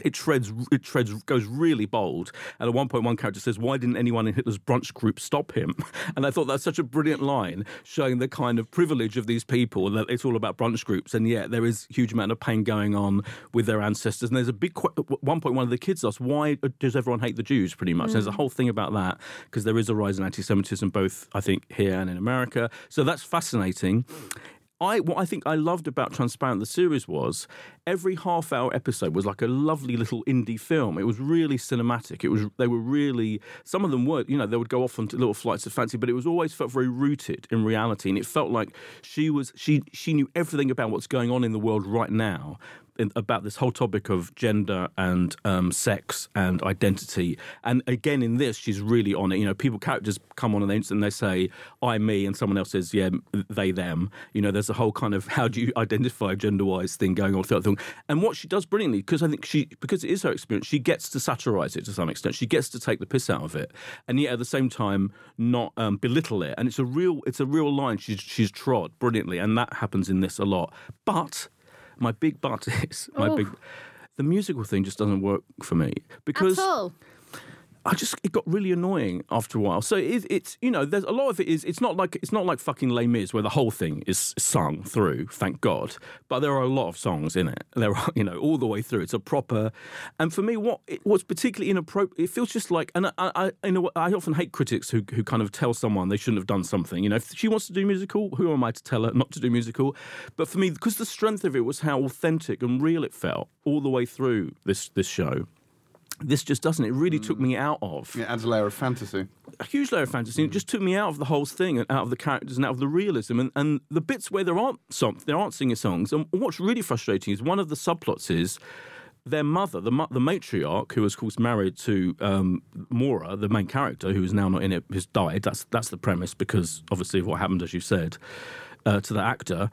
It goes really bold. And at one point, one character says, "Why didn't anyone in Hitler's brunch group stop him?" And I thought that's such a brilliant line, showing the kind of privilege of these people, and that it's all about brunch groups, and yet there is a huge amount of pain going on with their ancestors. And there's a big at one point, one of the kids asks, "Why does everyone hate the Jews?" Pretty much. There's a whole thing about that because there is a rise in anti-Semitism, both I think here and in America. So that's fascinating. What I think I loved about Transparent, the series, was every half-hour episode was like a lovely little indie film. It was really cinematic. They were really, some of them were, you know, they would go off on little flights of fancy, but it was always felt very rooted in reality, and it felt like she knew everything about what's going on in the world right now, about this whole topic of gender and sex and identity. And again, in this, she's really on it. You know, characters come on and they say, "I, me," and someone else says, "Yeah, they, them." You know, there's a whole kind of how do you identify gender-wise thing going on throughout the film. And what she does brilliantly, because I think because it is her experience, she gets to satirize it to some extent. She gets to take the piss out of it, and yet at the same time not belittle it. And it's a real line she's trod brilliantly, and that happens in this a lot. But my big but is the musical thing just doesn't work for me because at all. it got really annoying after a while. So it's there's a lot of it is it's not like fucking Les Mis where the whole thing is sung through, thank God. But there are a lot of songs in it. There are all the way through. It's a proper, and for me, what's particularly inappropriate, it feels just like, and I often hate critics who kind of tell someone they shouldn't have done something. If she wants to do musical, who am I to tell her not to do musical? But for me, because the strength of it was how authentic and real it felt all the way through this show. This just doesn't. It really took me out of. It adds a layer of fantasy. A huge layer of fantasy. It just took me out of the whole thing and out of the characters and out of the realism. And the bits where there aren't singing songs. And what's really frustrating is one of the subplots is their mother, the matriarch, who was, of course, married to Maura, the main character, who is now not in it, has died. That's the premise because, obviously, of what happened, as you said, to the actor.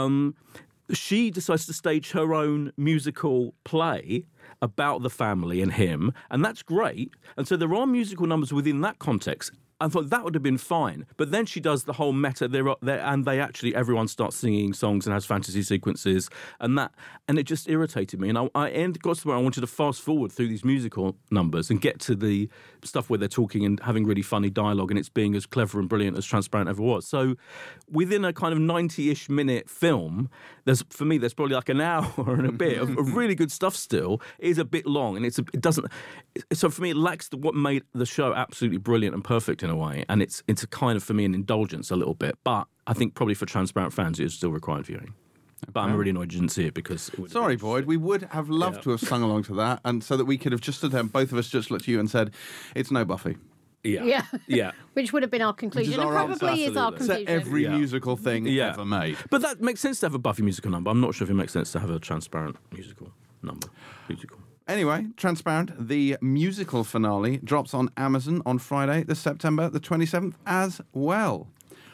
She decides to stage her own musical play about the family and him, and that's great. And so there are musical numbers within that context. I thought that would have been fine. But then she does the whole meta, and everyone starts singing songs and has fantasy sequences, and it just irritated me. And I got to where I wanted to fast forward through these musical numbers and get to the stuff where they're talking and having really funny dialogue, and it's being as clever and brilliant as Transparent ever was. So within a kind of 90-ish minute film, there's probably like an hour and a bit of really good stuff still. It is a bit long, and it doesn't. So for me, it lacks what made the show absolutely brilliant and perfect in a way, and it's a kind of, for me, an indulgence a little bit. But I think probably for Transparent fans, it is still required viewing. Okay. But I'm really annoyed you didn't see it because... Sorry, Boyd. We would have loved to have sung along to that, and so that we could have just stood there and both of us just looked at you and said, it's no Buffy. Yeah. Which would have been our conclusion, and probably is our conclusion. So every musical thing ever made. But that makes sense to have a Buffy musical number. I'm not sure if it makes sense to have a Transparent musical number. Anyway, Transparent, the musical finale, drops on Amazon on Friday, September the 27th as well.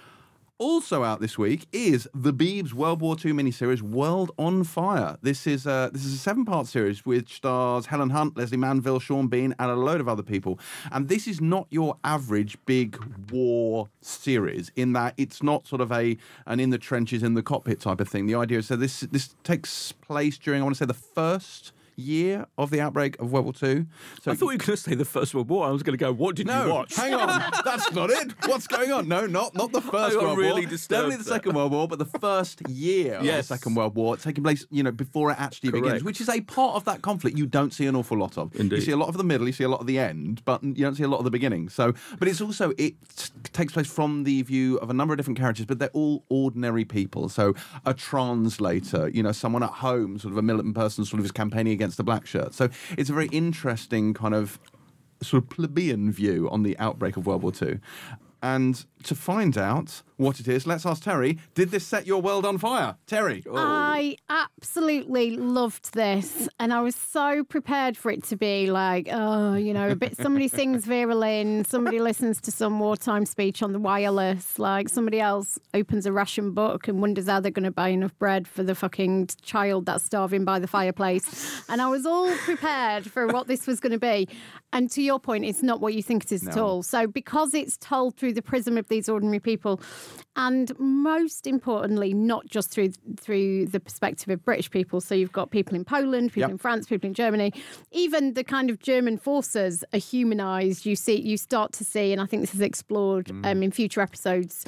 Also out this week is the Beebs World War II miniseries World on Fire. This is a 7-part series which stars Helen Hunt, Leslie Manville, Sean Bean, and a load of other people. And this is not your average big war series in that it's not sort of an in the trenches, in the cockpit type of thing. The idea is so this takes place during, I want to say, the first year of the outbreak of World War II. So I thought you were going to say the First World War. I was going to go, what did you watch? Hang on. That's not it. What's going on? No, not the First World War. Definitely the Second World War, but the first year of the Second World War, taking place, before it actually begins, which is a part of that conflict you don't see an awful lot of. Indeed. You see a lot of the middle, you see a lot of the end, but you don't see a lot of the beginning. So, but it's also, it takes place from the view of a number of different characters, but they're all ordinary people. So a translator, someone at home, sort of a militant person, sort of is campaigning against the black shirt. So it's a very interesting kind of sort of plebeian view on the outbreak of World War II. And to find out what it is, let's ask Terry, did this set your world on fire? Terry. Oh. I absolutely loved this, and I was so prepared for it to be like, a bit, somebody sings Vera Lynn, somebody listens to some wartime speech on the wireless, like somebody else opens a ration book and wonders how they're going to buy enough bread for the fucking child that's starving by the fireplace. And I was all prepared for what this was going to be. And to your point, it's not what you think it is at all. So because it's told through the prism of these ordinary people, and most importantly, not just through the perspective of British people. So you've got people in Poland, people in France, people in Germany. Even the kind of German forces are humanised. You start to see, and I think this is explored in future episodes,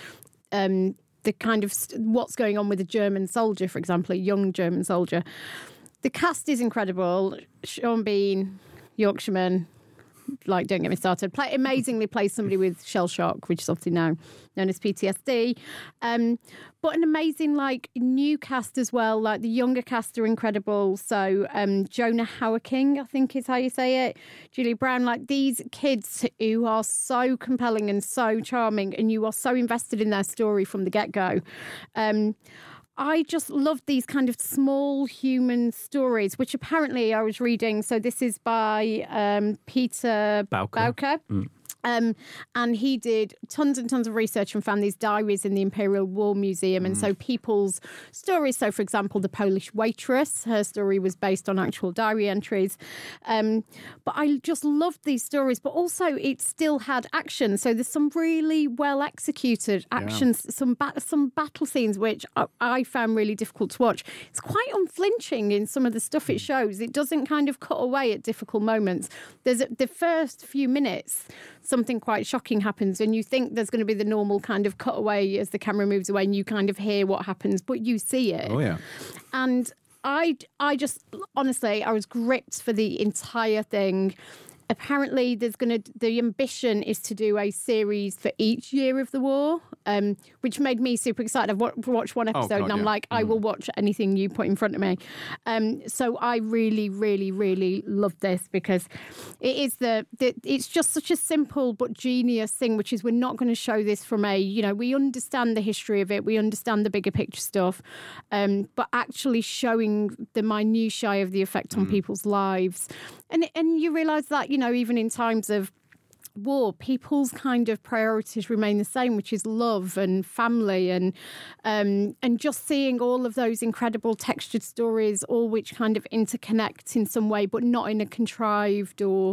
the kind of what's going on with a German soldier, for example, a young German soldier. The cast is incredible. Sean Bean, Yorkshireman. Don't get me started. Amazingly plays somebody with shell shock, which is obviously now known as PTSD. But an amazing, new cast as well. The younger cast are incredible. So Jonah Hauer-King, I think is how you say it. Julie Brown, these kids who are so compelling and so charming, and you are so invested in their story from the get-go. I just love these kind of small human stories, which apparently I was reading. So this is by Peter Bowker. And he did tons and tons of research and found these diaries in the Imperial War Museum. And so people's stories, so for example, the Polish waitress, her story was based on actual diary entries. But I just loved these stories, but also it still had action. So there's some really well executed actions, some battle scenes, which I found really difficult to watch. It's quite unflinching in some of the stuff it shows. It doesn't kind of cut away at difficult moments. There's the first few minutes, something quite shocking happens and you think there's going to be the normal kind of cutaway as the camera moves away and you kind of hear what happens, but you see it. Oh, yeah. And I just, honestly, I was gripped for the entire thing. Apparently, the ambition is to do a series for each year of the war, which made me super excited. I've watched one episode and I'm like, I will watch anything you put in front of me. So I really, really, really love this because it is it's just such a simple but genius thing, which is we're not going to show this from we understand the history of it, we understand the bigger picture stuff, but actually showing the minutiae of the effect on people's lives. And you realise that, even in times of war, people's kind of priorities remain the same, which is love and family and just seeing all of those incredible textured stories, all which kind of interconnect in some way, but not in a contrived or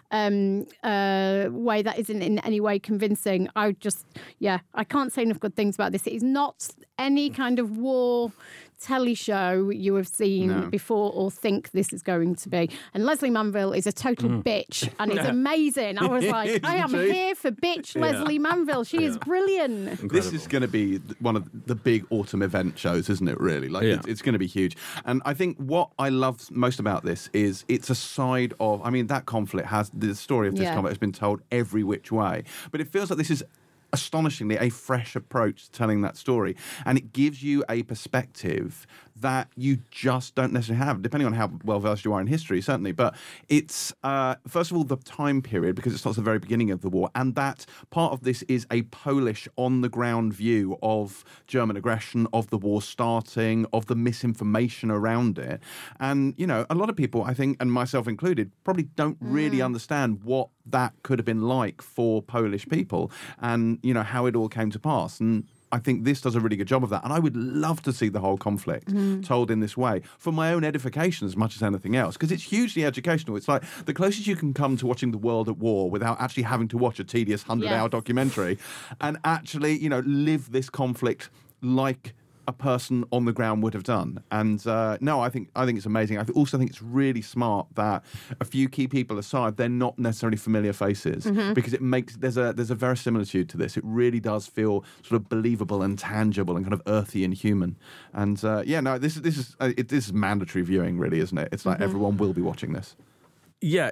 way that isn't in any way convincing. I can't say enough good things about this. It is not any kind of war telly show you have seen before or think this is going to be. And Leslie Manville is a total bitch and it's amazing. I was like, I am here for bitch Leslie Manville. She is brilliant. Incredible. This is going to be one of the big autumn event shows, isn't it, really? It's going to be huge. And I think what I love most about this is it's a side of, that conflict the story of this conflict has been told every which way. But it feels like this is astonishingly a fresh approach to telling that story, and it gives you a perspective that you just don't necessarily have, depending on how well versed you are in history, certainly. But it's first of all the time period, because it starts at the very beginning of the war, and that part of this is a Polish on-the-ground view of German aggression, of the war starting, of the misinformation around it. And a lot of people, I think, and myself included, probably don't really understand what that could have been like for Polish people, and how it all came to pass. And I think this does a really good job of that. And I would love to see the whole conflict told in this way for my own edification as much as anything else, because it's hugely educational. It's like the closest you can come to watching the world at war without actually having to watch a tedious 100-hour documentary and actually, live this conflict like a person on the ground would have done. And I think it's amazing. I also think it's really smart that a few key people aside, they're not necessarily familiar faces, because it makes there's a verisimilitude to this. It really does feel sort of believable and tangible and kind of earthy and human. And this is mandatory viewing, really, isn't it? It's like everyone will be watching this. Yeah,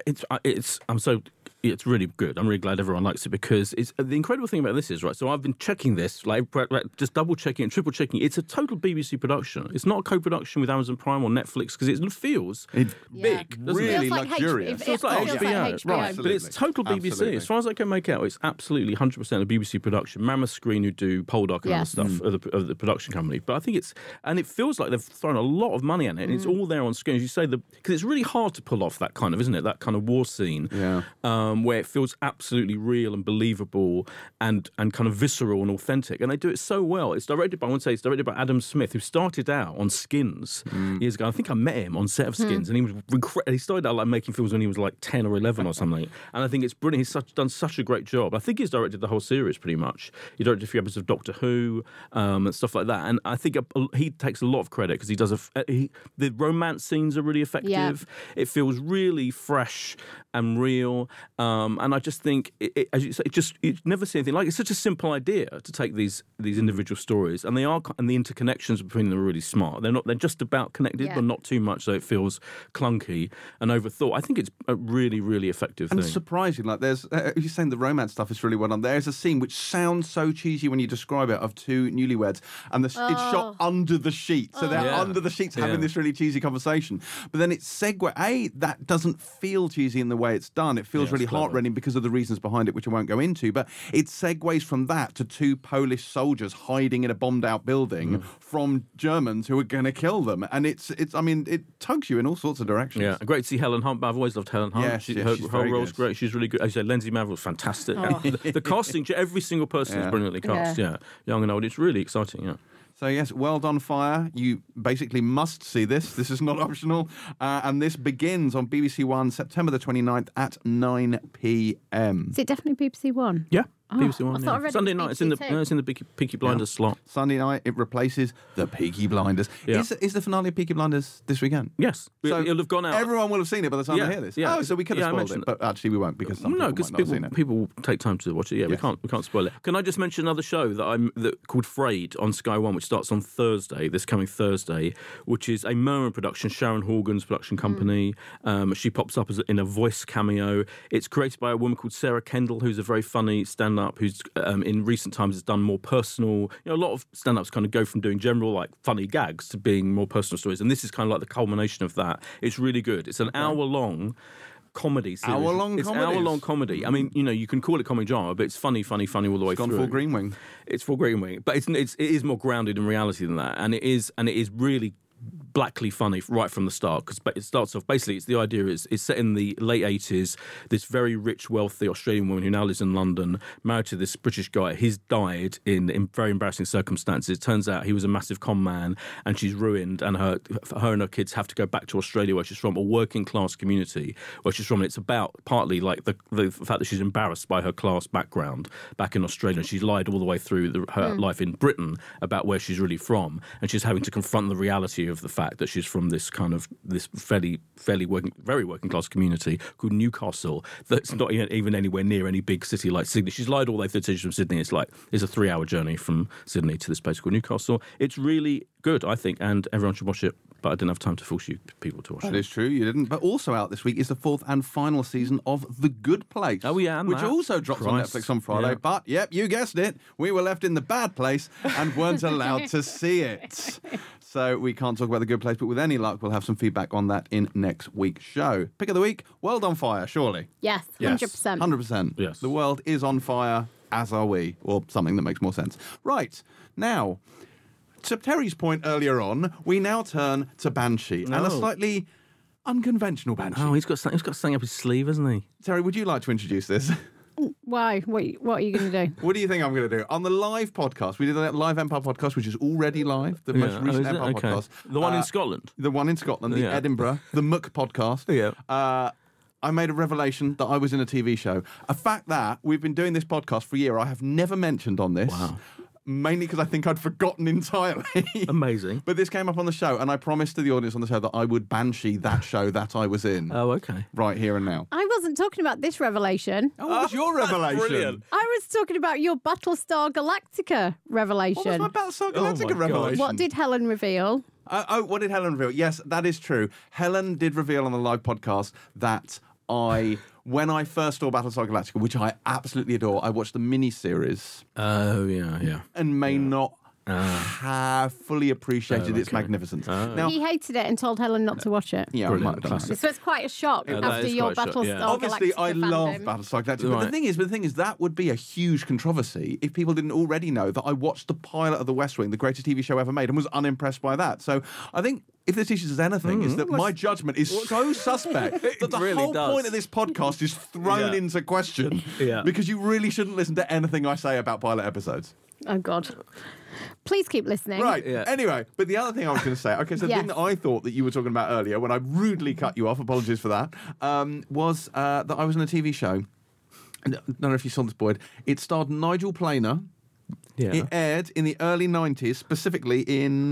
it's really good. I'm really glad everyone likes it, because it's the incredible thing about this is, right, so I've been checking this, just double checking and triple checking. It's a total BBC production. It's not a co-production with Amazon Prime or Netflix, because it feels big. Really luxurious. It feels like HBO. Right, but it's total BBC. Absolutely. As far as I can make out, it's absolutely 100% a BBC production. Mammoth Screen, who do Poldark and other stuff, of the production company. But I think it feels like they've thrown a lot of money at it, and it's all there on screen. As you say, because it's really hard to pull off that kind of, isn't it, that kind of war scene. Yeah. Where it feels absolutely real and believable and kind of visceral and authentic. And they do it so well. It's directed by Adam Smith, who started out on Skins years ago. I think I met him on set of Skins, and he was he started out making films when he was 10 or 11 or something. And I think it's brilliant. He's done such a great job. I think he's directed the whole series pretty much. He directed a few episodes of Doctor Who and stuff like that. And I think he takes a lot of credit, because he does the romance scenes are really effective. Yeah. It feels really fresh and real. And I just think, as you say, you never see anything like it. It's such a simple idea to take these individual stories, and the interconnections between them are really smart. They're just about connected, but not too much, so it feels clunky and overthought. I think it's a really, really effective thing. And surprising, there's you're saying the romance stuff is really well done. There's a scene which sounds so cheesy when you describe it, of two newlyweds, and it's shot under the sheet, so they're under the sheets having this really cheesy conversation. But then it's that doesn't feel cheesy in the way it's done. It feels really heartrending because of the reasons behind it, which I won't go into. But it segues from that to 2 Polish soldiers hiding in a bombed-out building from Germans who are going to kill them, and it's. I mean, it tugs you in all sorts of directions. Yeah, great to see Helen Hunt. I've always loved Helen Hunt. Yes, she's her role's good. great. She's really good. As you say, Lindsay Maverick's fantastic. The casting, every single person is brilliantly cast. Yeah, young and old. It's really exciting. Yeah. So yes, World on Fire. You basically must see this. This is not optional. And this begins on BBC One, September the 29th at 9 p.m. Is it definitely BBC One? Yeah. BBC One. I thought I read Sunday it was night. BBC It's in the Peaky Blinders slot. Sunday night, it replaces the Peaky Blinders. Yeah. Is the finale of Peaky Blinders this weekend? Yes. So it'll have gone out. Everyone will have seen it by the time Yeah, they hear this. yeah. Oh, so we could have Yeah, I spoiled mentioned it, but actually we won't because some No, people because might not have seen it. people take time to watch it. Yeah, Yes. we can't spoil it. Can I just mention another show that called Frayed on Sky One, which starts on Thursday, this coming Thursday, which is a Merman production, Sharon Horgan's production company. She pops up in a voice cameo. It's created by a woman called Sarah Kendall, who's a very funny stand-up, who's in recent times has done more personal. A lot of stand-ups kind of go from doing general like funny gags to being more personal stories, and this is kind of like the culmination of that. It's really good. It's an hour-long comedy series. Hour-long comedies? Comedy. I mean, you can call it comedy drama, but it's funny all the way It's through. gone full Greenwing. It's full Greenwing, but it is more grounded in reality than that, and it is really blackly funny right from the start, because it starts off, basically it's the idea is it's set in the late 80s. This very rich, wealthy Australian woman who now lives in London, married to this British guy. He's died in very embarrassing circumstances. It turns out he was a massive con man, and she's ruined, and her and her kids have to go back to Australia, where she's from, a working class community where she's from. And it's about partly like the fact that she's embarrassed by her class background back in Australia. She's lied all the way through her life in Britain about where she's really from, and she's having to confront the reality of the fact that she's from this very working class community called Newcastle, that's not even anywhere near any big city like Sydney. She's lied all the way through she's from Sydney. It's a 3-hour journey from Sydney to this place called Newcastle. It's really good, I think, and everyone should watch it. But I didn't have time to force you people to watch it. That is true, you didn't. But also out this week is the 4th and final season of The Good Place. Oh, yeah, and which that. also drops on Netflix on Friday. Yeah. But, yep, you guessed it. We were left in the bad place and weren't allowed to see it. So we can't talk about The Good Place, but with any luck, we'll have some feedback on that in next week's show. Pick of the week, World on Fire, surely. Yes, 100%. 100%. Yes. The world is on fire, as are we, or something that makes more sense. Right, now, to Terry's point earlier on, we now turn to Banshee, and a slightly unconventional Banshee. Oh, he's got something up his sleeve, hasn't he? Terry, would you like to introduce this? Why? What are you going to do? What do you think I'm going to do? On the live podcast, we did a live Empire podcast, which is already live, the most recent Empire podcast. The one in Scotland? The one in Scotland, the Edinburgh, the Muck podcast. Yeah. I made a revelation that I was in a TV show. A fact that we've been doing this podcast for a year, I have never mentioned on this. Wow. Mainly because I think I'd forgotten entirely. Amazing. But this came up on the show, and I promised to the audience on the show that I would Banshee that show that I was in. Oh, okay. Right here and now. I wasn't talking about this revelation. Oh, what was your revelation? Brilliant. I was talking about your Battlestar Galactica revelation. What was my Battlestar Oh, Galactica my revelation? What did Helen reveal? What did Helen reveal? Yes, that is true. Helen did reveal on the live podcast that when I first saw Battlestar Galactica, which I absolutely adore, I watched the mini-series Oh, yeah. and may not have fully appreciated its magnificence. Now, He hated it and told Helen not to watch it. yeah, I Brilliant, might have done that. classic. So it's quite a shock that after is your quite a shock, Battlestar yeah. Obviously, Galactica I love fandom. Battlestar Galactica. But Right. the thing is, that would be a huge controversy if people didn't already know that I watched the pilot of The West Wing, the greatest TV show ever made, and was unimpressed by that. So I think if this teaches us anything, is that my judgment is so suspect that the really whole does. point of this podcast is thrown Yeah. into question. Yeah. Because you really shouldn't listen to anything I say about pilot episodes. Oh, God. Please keep listening. Right. Yeah. Anyway, but the other thing I was going to say, okay, so the thing Yes. that I thought that you were talking about earlier when I rudely cut you off, apologies for that, was that I was in a TV show. I don't know if you saw this, Boyd. It starred Nigel Planer. Yeah. It aired in the early 90s, specifically in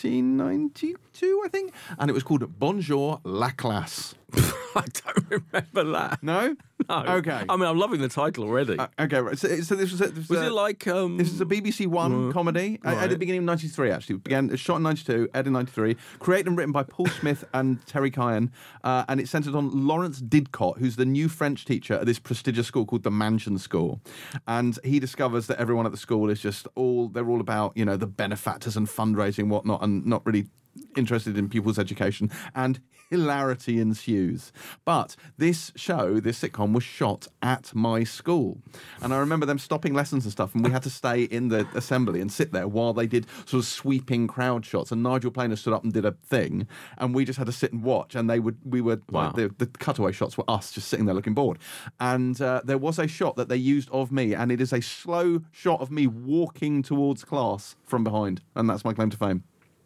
1992, I think, and it was called Bonjour La Classe. I don't remember that. No? No. Okay. I mean, I'm loving the title already. Okay, right. So this was... was it like... This is a BBC One comedy at the beginning of 93, actually. It began shot in 92, aired in 93, created and written by Paul Smith and Terry Kyan, and it's centred on Lawrence Didcot, who's the new French teacher at this prestigious school called the Mansion School. And he discovers that everyone at the school is they're all about, the benefactors and fundraising and whatnot, and not really interested in pupils' education, and hilarity ensues. But this sitcom, was shot at my school. And I remember them stopping lessons and stuff, and we had to stay in the assembly and sit there while they did sort of sweeping crowd shots. And Nigel Planer stood up and did a thing, and we just had to sit and watch. And we were wow. like, the cutaway shots were us just sitting there looking bored. And there was a shot that they used of me, and it is a slow shot of me walking towards class from behind. And that's my claim to fame.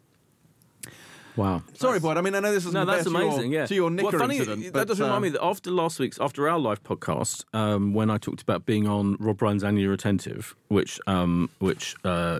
Wow. Sorry, Boyd. I mean, I know this is that's amazing. to your knicker incident. That does remind me that after our live podcast, when I talked about being on Rob Ryan's And You're Attentive, which was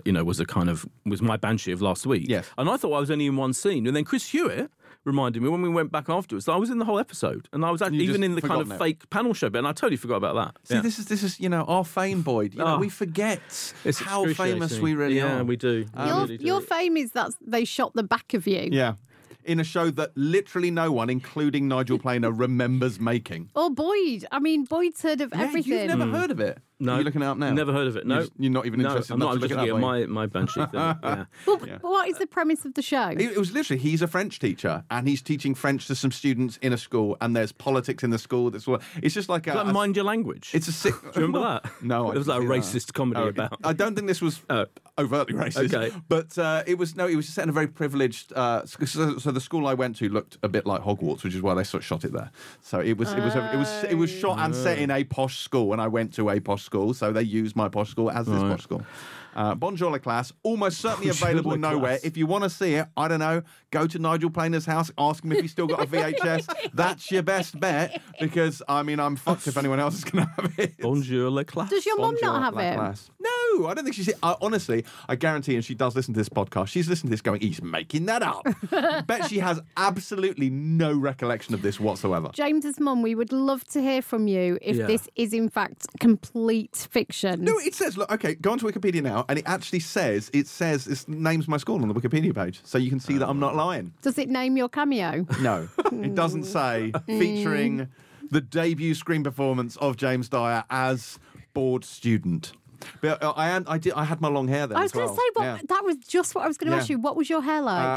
was my Banshee of last week. Yes. And I thought I was only in one scene, and then Chris Hewitt reminded me when we went back afterwards that I was in the whole episode, and I was actually even in the kind of fake panel show bit, and I totally forgot about that. See, this is our fame, Boyd. We forget how famous we really are. Yeah, we do. Your fame is that they shot the back of you. Yeah. In a show that literally no one, including Nigel Planer, remembers making. Or Boyd. I mean, Boyd's heard of everything. You've never heard of it? No. You're looking it up now? Never heard of it, no. You're not even interested I'm not enough to looking look it at up, my Banshee thing. Yeah. Well, what is the premise of the show? It was literally, he's a French teacher, and he's teaching French to some students in a school, and there's politics in the school. It's just like a Mind Your Language. It's a sick... Do you remember that? No, it was like a racist comedy about... I don't think this was overtly racist. Okay. But it was set in a very privileged... so the school I went to looked a bit like Hogwarts, which is why they sort of shot it there. So it was shot and set in a posh school, and I went to a posh school, so they used my posh school as this posh school. Bonjour La Classe, almost certainly available nowhere. If you want to see it, I don't know, go to Nigel Planer's house, ask him if he's still got a VHS. That's your best bet, because, I mean, I'm fucked if anyone else is going to have it. Bonjour La Classe. Does your mum not have it? Classe. No, I don't think she's... honestly, I guarantee, and she does listen to this podcast, she's listening to this going, he's making that up. Bet she has absolutely no recollection of this whatsoever. James's mum, we would love to hear from you if this is, in fact, complete fiction. No, it says, look, okay, go onto Wikipedia now, and it actually says, it names my school on the Wikipedia page, so you can see that I'm not lying. Does it name your cameo? No, it doesn't say featuring the debut screen performance of James Dyer as bored student. But I had my long hair then. I was going to say, that was just what I was going to ask you. What was your hair like?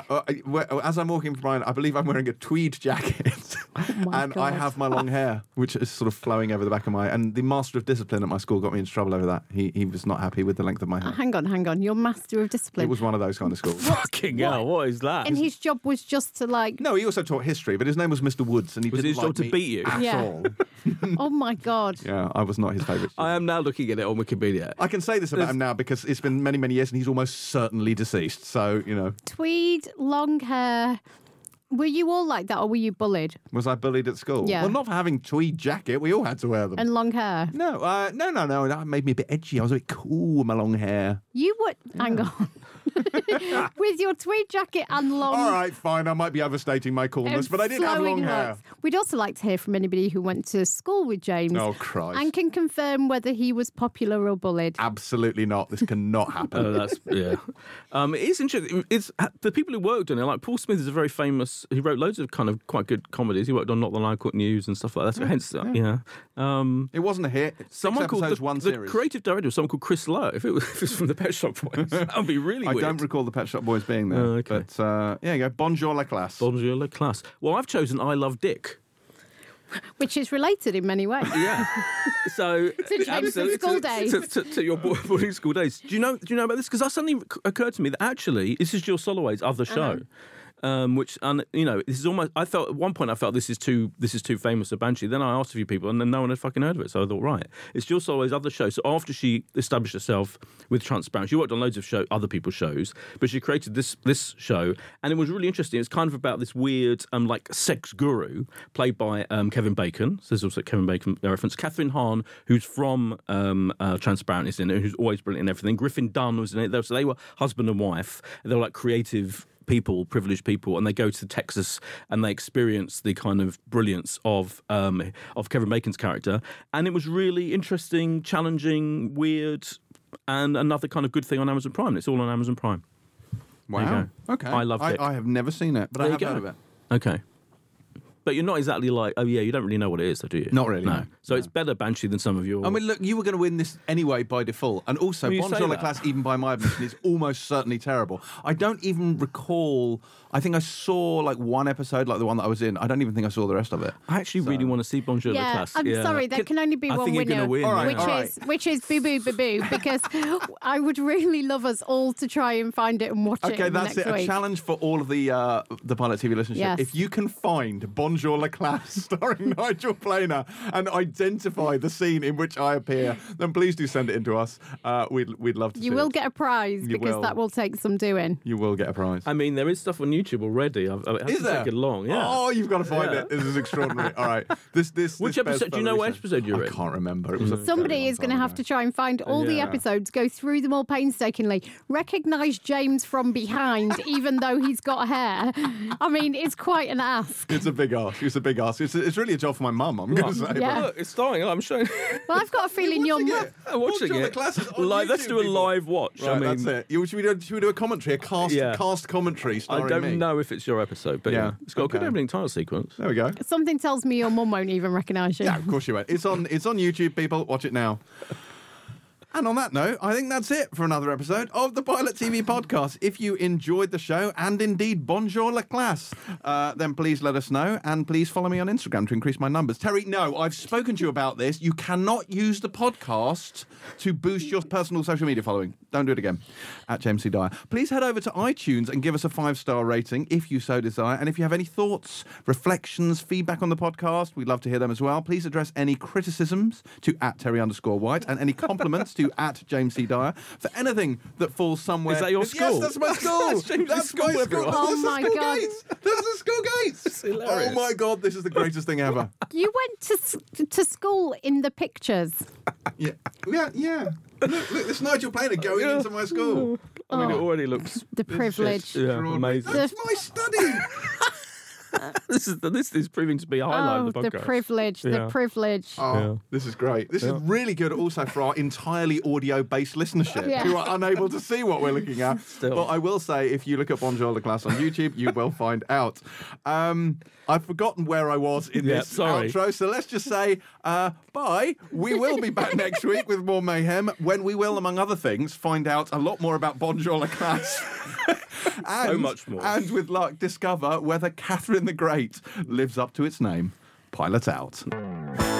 As I'm walking from I believe I'm wearing a tweed jacket. And God. I have my long hair, which is sort of flowing over the back of my... And the master of discipline at my school got me into trouble over that. He was not happy with the length of my hair. Hang on. Your master of discipline? It was one of those kind of schools. Fucking hell, what is that? And his job was just to like... No, he also taught history, but his name was Mr. Woods, and he didn't his like job to beat you? At all. Oh my God. Yeah, I was not his favourite student. I am now looking at it on Wikipedia. I can say this about him now because it's been many, many years and he's almost certainly deceased. So, Tweed, long hair. Were you all like that or were you bullied? Was I bullied at school? Yeah. Well, not for having tweed jacket. We all had to wear them. And long hair? No. That made me a bit edgy. I was a bit cool with my long hair. You would... Yeah. Hang on. With your tweed jacket and long... All right, fine. I might be overstating my coolness, but I did have long hair. We'd also like to hear from anybody who went to school with James. Oh, Christ. And can confirm whether he was popular or bullied. Absolutely not. This cannot happen. It is interesting. It's the people who worked on it, like Paul Smith is a very famous... He wrote loads of kind of quite good comedies. He worked on Not the Line Court News and stuff like that. So hence, it wasn't a hit. Someone called the creative director was someone called Chris Lowe. If it was from the Pet Shop Boys, that would be really weird. I don't recall the Pet Shop Boys being there. Okay. But you go. Bonjour La Classe. Bonjour La Classe. Well, I've chosen I Love Dick. Which is related in many ways. Yeah. So to James's school days. To your boarding school days. Do you know about this? Because that suddenly occurred to me that actually this is Jill Soloway's other show. Which, this is almost... I felt at one point this is too famous a Banshee. Then I asked a few people, and then no one had fucking heard of it. So I thought, right, it's Jill Soloway's other show. So after she established herself with Transparent, she worked on loads of other people's shows, but she created this show, and it was really interesting. It's kind of about this weird, sex guru played by Kevin Bacon. So there's also Kevin Bacon reference. Catherine Hahn, who's from Transparent, is in it, who's always brilliant in everything. Griffin Dunn was in it. So they were husband and wife. They were like creative people, privileged people, and they go to Texas and they experience the kind of brilliance of Kevin Bacon's character. And it was really interesting, challenging, weird, and another kind of good thing on Amazon Prime. It's all on Amazon Prime. Wow. Okay. I love it. I have never seen it, but I have heard of it. Okay. But you're not exactly like, oh yeah, you don't really know what it is, do you? Not really, no. So it's better Banshee than some of your... I mean, look, you were going to win this anyway by default. And also, Bonjour La Classe, even by my admission, is almost certainly terrible. I don't even recall... I think I saw like one episode, like the one that I was in. I don't even think I saw the rest of it. I actually really want to see Bonjour La Classe. I'm sorry, there can only be one winner, which is Boo Boo Boo Boo, because I would really love us all to try and find it and watch it. Okay, that's it. A challenge for all of the Pilot TV listenership. Yes. If you can find Bonjour La Classe starring Nigel Planer and identify the scene in which I appear, then please do send it in to us. We'd love to see it. You will get a prize because that will take some doing. You will get a prize. I mean, there is stuff on YouTube already. Is there? Take it long. Yeah. Oh, you've got to find it. This is extraordinary. All right. Which episode? Do you know what episode you're in? I can't remember. It was Somebody is going to have to try and find all the episodes, go through them all painstakingly, recognise James from behind, even though he's got hair. I mean, it's quite an ask. It's a big ask. It's really a job for my mum, I'm going to say. Yeah. Look, it's starting. I'm showing. Well, I've got a feeling you're watching it. Let's do a live watch. Right, I mean, that's it. Should we do a commentary, cast commentary starring I don't know if it's your episode, but it's got a good opening title sequence. There we go. Something tells me your mum won't even recognise you. Yeah, of course you won't. It's on YouTube, people. Watch it now. And on that note, I think that's it for another episode of the Pilot TV podcast. If you enjoyed the show, and indeed Bonjour La Classe, then please let us know, and please follow me on Instagram to increase my numbers. Terry, no, I've spoken to you about this. You cannot use the podcast to boost your personal social media following. Don't do it again. At James C. Dyer. Please head over to iTunes and give us a 5-star rating if you so desire. And if you have any thoughts, reflections, feedback on the podcast, we'd love to hear them as well. Please address any criticisms to @Terry_White and any compliments to @James C. Dyer for anything that falls somewhere. Is that your school? Yes, that's my school. That's my school. Oh my God. That's the school gates. Oh my God, this is the greatest thing ever. You went to school in the pictures. Yeah. Look, this Nigel Planer going into my school. I mean, it already looks... The privilege. Yeah, amazing. That's my study. This is proving to be a highlight of the podcast. The privilege. Oh, this is great. This is really good also for our entirely audio-based listenership who are unable to see what we're looking at. But I will say, if you look at Bonjour La Classe on YouTube, you will find out. I've forgotten where I was in this outro, so let's just say bye. We will be back next week with more mayhem, when we will, among other things, find out a lot more about Bonjour La Classe. And, so much more. And with luck, discover whether Catherine the Great lives up to its name. Pilot out.